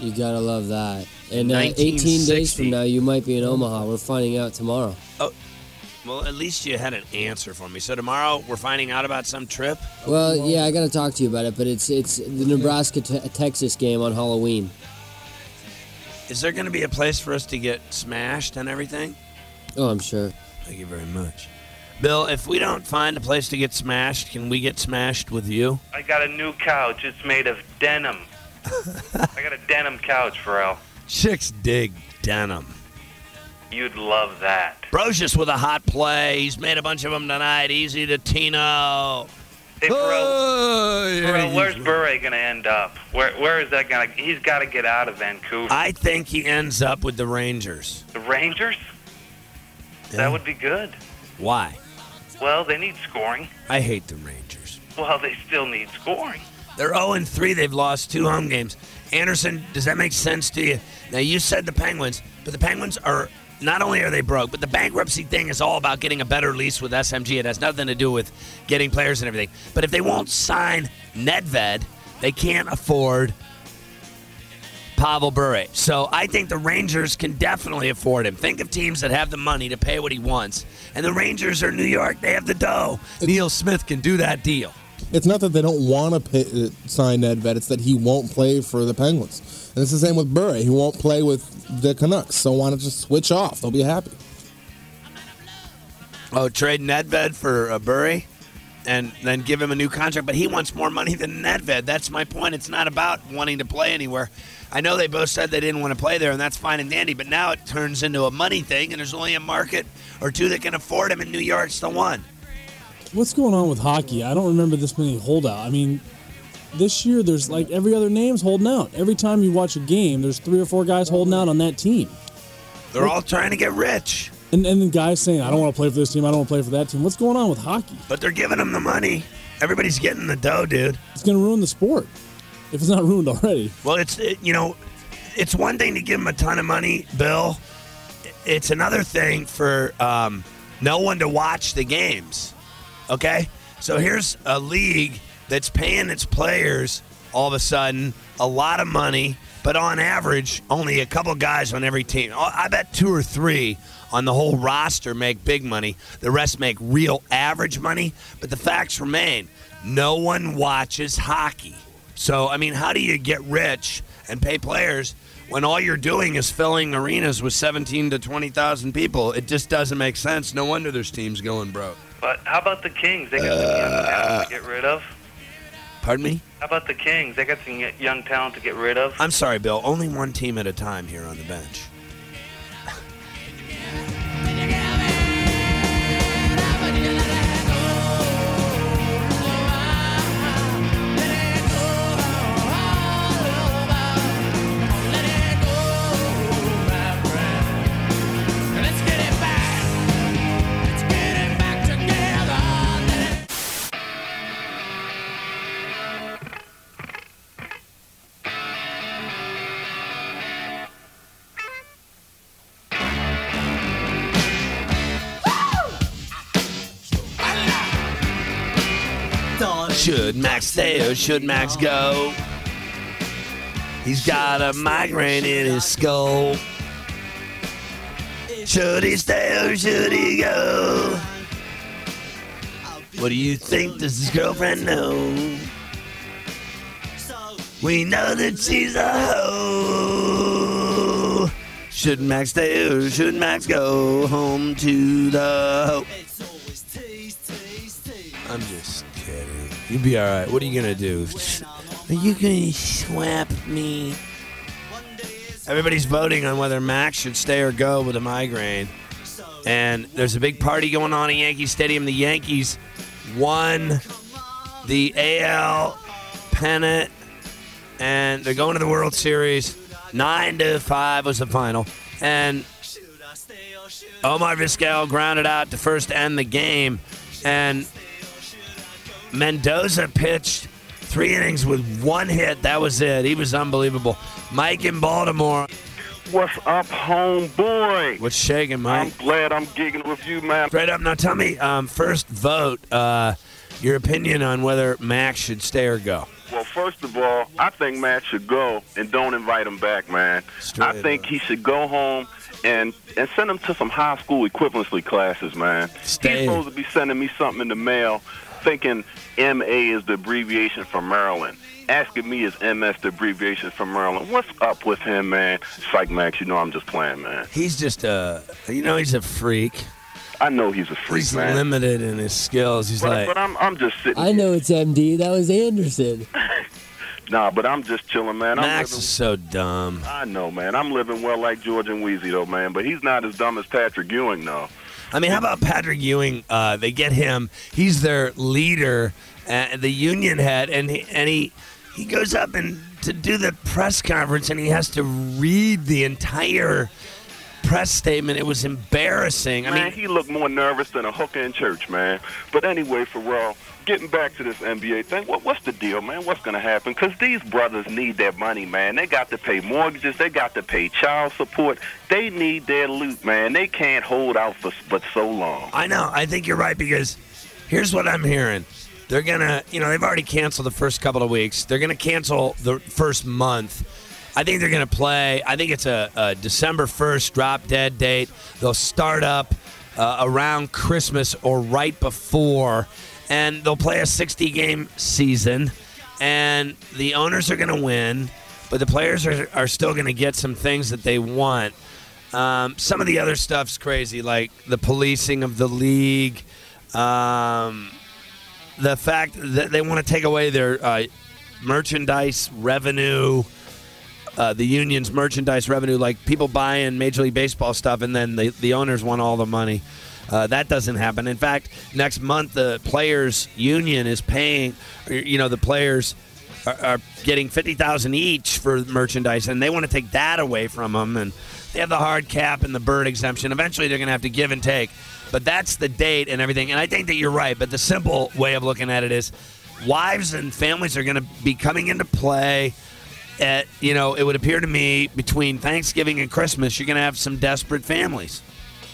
You gotta love that. And uh, eighteen days from now, you might be in Omaha. We're finding out tomorrow. Oh, well, at least you had an answer for me. So tomorrow we're finding out about some trip? Well, yeah, I gotta talk to you about it, but it's it's the Nebraska-Texas game on Halloween. Is there going to be a place for us to get smashed and everything? Oh, I'm sure. Thank you very much. Bill, if we don't find a place to get smashed, can we get smashed with you? I got a new couch. It's made of denim. I got a denim couch, Pharrell. Chicks dig denim. You'd love that. Brocious with a hot play. He's made a bunch of them tonight. Easy to Tino. Hey, Pharrell, Oh, yeah, Pharrell he's where's Bure going to end up? Where Where is that going to... He's got to get out of Vancouver. I think he ends up with the Rangers. The Rangers? Yeah. That would be good. Why? Well, they need scoring. I hate the Rangers. Well, they still need scoring. They're oh and three. They've lost two home games. Anderson, does that make sense to you? Now, you said the Penguins, but the Penguins are... Not only are they broke, but the bankruptcy thing is all about getting a better lease with S M G. It has nothing to do with getting players and everything. But if they won't sign Nedved, they can't afford Pavel Bure. So I think the Rangers can definitely afford him. Think of teams that have the money to pay what he wants. And the Rangers are New York. They have the dough. Neil Smith can do that deal. It's not that they don't want to pay, uh, sign Nedved. It's that he won't play for the Penguins. And it's the same with Bure. He won't play with the Canucks. So why not just switch off? They'll be happy. Oh, trade Nedved for uh, Bure and then give him a new contract. But he wants more money than Nedved. That's my point. It's not about wanting to play anywhere. I know they both said they didn't want to play there, and that's fine and dandy. But now it turns into a money thing, and there's only a market or two that can afford him, and New York's the one. What's going on with hockey? I don't remember this many holdout. I mean, this year there's like every other name's holding out. Every time you watch a game, there's three or four guys holding out on that team. They're all trying to get rich. And and the guys saying, I don't want to play for this team, I don't want to play for that team. What's going on with hockey? But they're giving them the money. Everybody's getting the dough, dude. It's going to ruin the sport, if it's not ruined already. Well, it's, it, you know, it's one thing to give them a ton of money, Bill. It's another thing for um, no one to watch the games. Okay? So here's a league that's paying its players all of a sudden a lot of money, but on average, only a couple guys on every team. I bet two or three on the whole roster make big money. The rest make real average money. But the facts remain, no one watches hockey. So, I mean, how do you get rich and pay players when all you're doing is filling arenas with seventeen to twenty thousand people? It just doesn't make sense. No wonder there's teams going broke. But how about the Kings? They got some young talent to get rid of. Pardon me? How about the Kings? They got some y- young talent to get rid of. I'm sorry, Bill. Only one team at a time here on the bench. Should Max stay or should Max go? He's got a migraine in his skull. Should he stay or should he go? What do you think? Does his girlfriend know? We know that she's a hoe. Should Max stay or should Max go home to the hoe? I'm just kidding. You'll be all right. What are you going to do? Are you going to swap me? Everybody's voting on whether Max should stay or go with a migraine. And there's a big party going on at Yankee Stadium. The Yankees won the A L pennant, and they're going to the World Series. Nine to five was the final. And Omar Vizquel grounded out to first to end the game. And Mendoza pitched three innings with one hit. That was it. He was unbelievable. Mike in Baltimore. What's up, homeboy? What's shaking, Mike? I'm glad I'm gigging with you, man. Straight up. Now tell me, um, first vote, uh, your opinion on whether Max should stay or go. Well, first of all, I think Matt should go and don't invite him back, man. Straight I think he should go home and and send him to some high school equivalency classes, man. Stay. He's supposed to be sending me something in the mail thinking M A is the abbreviation for Maryland. Asking me is M S the abbreviation for Maryland. What's up with him, man? Psych Max, you know I'm just playing, man. He's just a, you know, he's a freak. I know he's a freak, he's man. He's limited in his skills. He's but, like, but I'm, I'm just sitting. I know it's M D. That was Anderson. Nah, but I'm just chilling, man. I'm Max living, is so dumb. I know, man. I'm living well like George and Wheezy, though, man. But he's not as dumb as Patrick Ewing, though. I mean, how about Patrick Ewing? Uh, they get him. He's their leader, uh, the union head, and he, and he he goes up and to do the press conference, and he has to read the entire press statement. It was embarrassing. I Man, mean, he looked more nervous than a hooker in church, man. But anyway, Pharrell, getting back to this N B A thing, what, what's the deal, man? What's going to happen? Because these brothers need their money, man. They got to pay mortgages. They got to pay child support. They need their loot, man. They can't hold out for but so long. I know. I think you're right because here's what I'm hearing. They're going to, you know, they've already canceled the first couple of weeks. They're going to cancel the first month. I think they're going to play. I think it's a, a December first drop dead date. They'll start up uh, around Christmas or right before, and they'll play a sixty-game season, and the owners are going to win, but the players are, are still going to get some things that they want. Um, some of the other stuff's crazy, like the policing of the league, um, the fact that they want to take away their uh, merchandise revenue, uh, the union's merchandise revenue, like people buying Major League Baseball stuff, and then the, the owners want all the money. Uh, that doesn't happen. In fact, next month the players' union is paying, you know, the players are, are getting fifty thousand dollars each for merchandise, and they want to take that away from them. And they have the hard cap and the bird exemption. Eventually they're going to have to give and take. But that's the date and everything. And I think that you're right. But the simple way of looking at it is wives and families are going to be coming into play. At, you know, it would appear to me between Thanksgiving and Christmas, you're going to have some desperate families.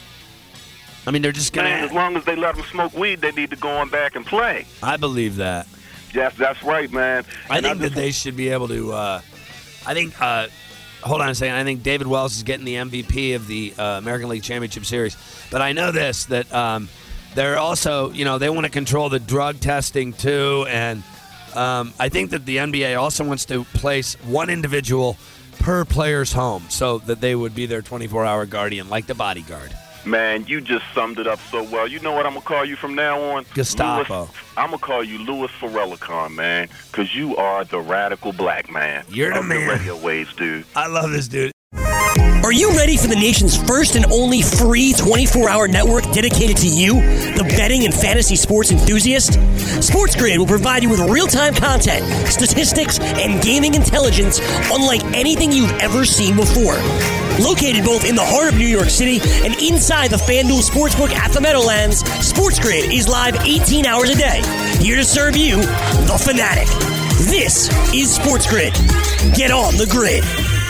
I mean, they're just going to... As long as they let them smoke weed, they need to go on back and play. I believe that. Yes, that's right, man. I And think I that just- they should be able to... Uh, I think... Uh, hold on a second. I think David Wells is getting the M V P of the uh, American League Championship Series. But I know this, that um, they're also... You know, they want to control the drug testing, too. And um, I think that the N B A also wants to place one individual per player's home so that they would be their twenty-four hour guardian, like the bodyguard. Man, you just summed it up so well. You know what I'm going to call you from now on? Gestapo. Louis, I'm going to call you Louis Farrakhan, man, because you are the radical black man. You're the of man. The radio waves, dude. I love this dude. Are you ready for the nation's first and only free twenty-four hour network dedicated to you, the betting and fantasy sports enthusiast? SportsGrid will provide you with real-time content, statistics, and gaming intelligence unlike anything you've ever seen before. Located both in the heart of New York City and inside the FanDuel Sportsbook at the Meadowlands, SportsGrid is live eighteen hours a day, here to serve you, the fanatic. This is SportsGrid. Get on the grid.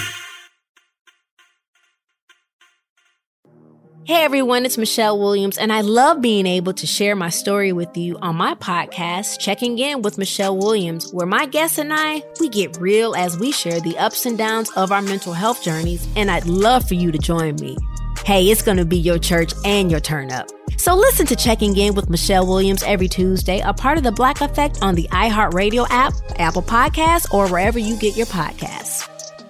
Hey everyone, it's Michelle Williams, and I love being able to share my story with you on my podcast, Checking In with Michelle Williams, where my guests and I, we get real as we share the ups and downs of our mental health journeys, and I'd love for you to join me. Hey, it's going to be your church and your turn up. So listen to Checking In with Michelle Williams every Tuesday, a part of the Black Effect on the iHeartRadio app, Apple Podcasts, or wherever you get your podcasts.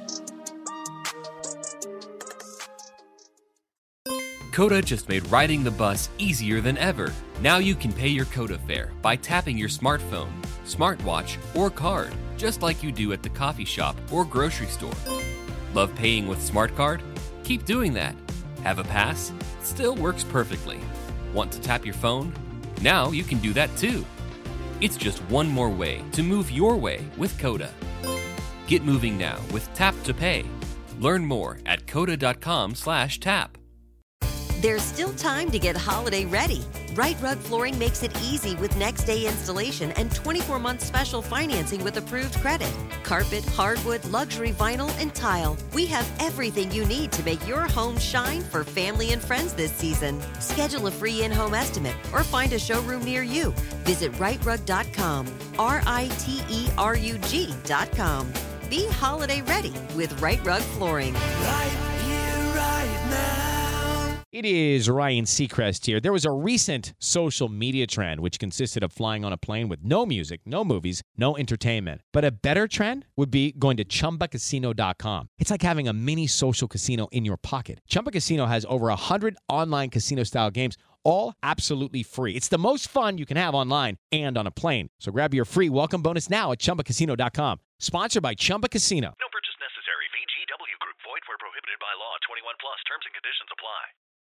Coda just made riding the bus easier than ever. Now you can pay your Coda fare by tapping your smartphone, smartwatch, or card, just like you do at the coffee shop or grocery store. Love paying with SmartCard? Keep doing that. Have a pass? Still works perfectly. Want to tap your phone? Now you can do that too. It's just one more way to move your way with Coda. Get moving now with Tap to Pay. Learn more at coda.com slash tap. There's still time to get holiday ready. Right Rug Flooring makes it easy with next day installation and twenty-four month special financing with approved credit. Carpet, hardwood, luxury vinyl, and tile. We have everything you need to make your home shine for family and friends this season. Schedule a free in-home estimate or find a showroom near you. Visit right rug dot com. R I T E R U G dot com. Be holiday ready with Right Rug Flooring. It is Ryan Seacrest here. There was a recent social media trend which consisted of flying on a plane with no music, no movies, no entertainment. But a better trend would be going to Chumba Casino dot com. It's like having a mini social casino in your pocket. Chumba Casino has over one hundred online casino-style games, all absolutely free. It's the most fun you can have online and on a plane. So grab your free welcome bonus now at Chumba Casino dot com. Sponsored by Chumba Casino. No purchase necessary. V G W Group. Void where prohibited by law. twenty-one plus. Terms and conditions apply.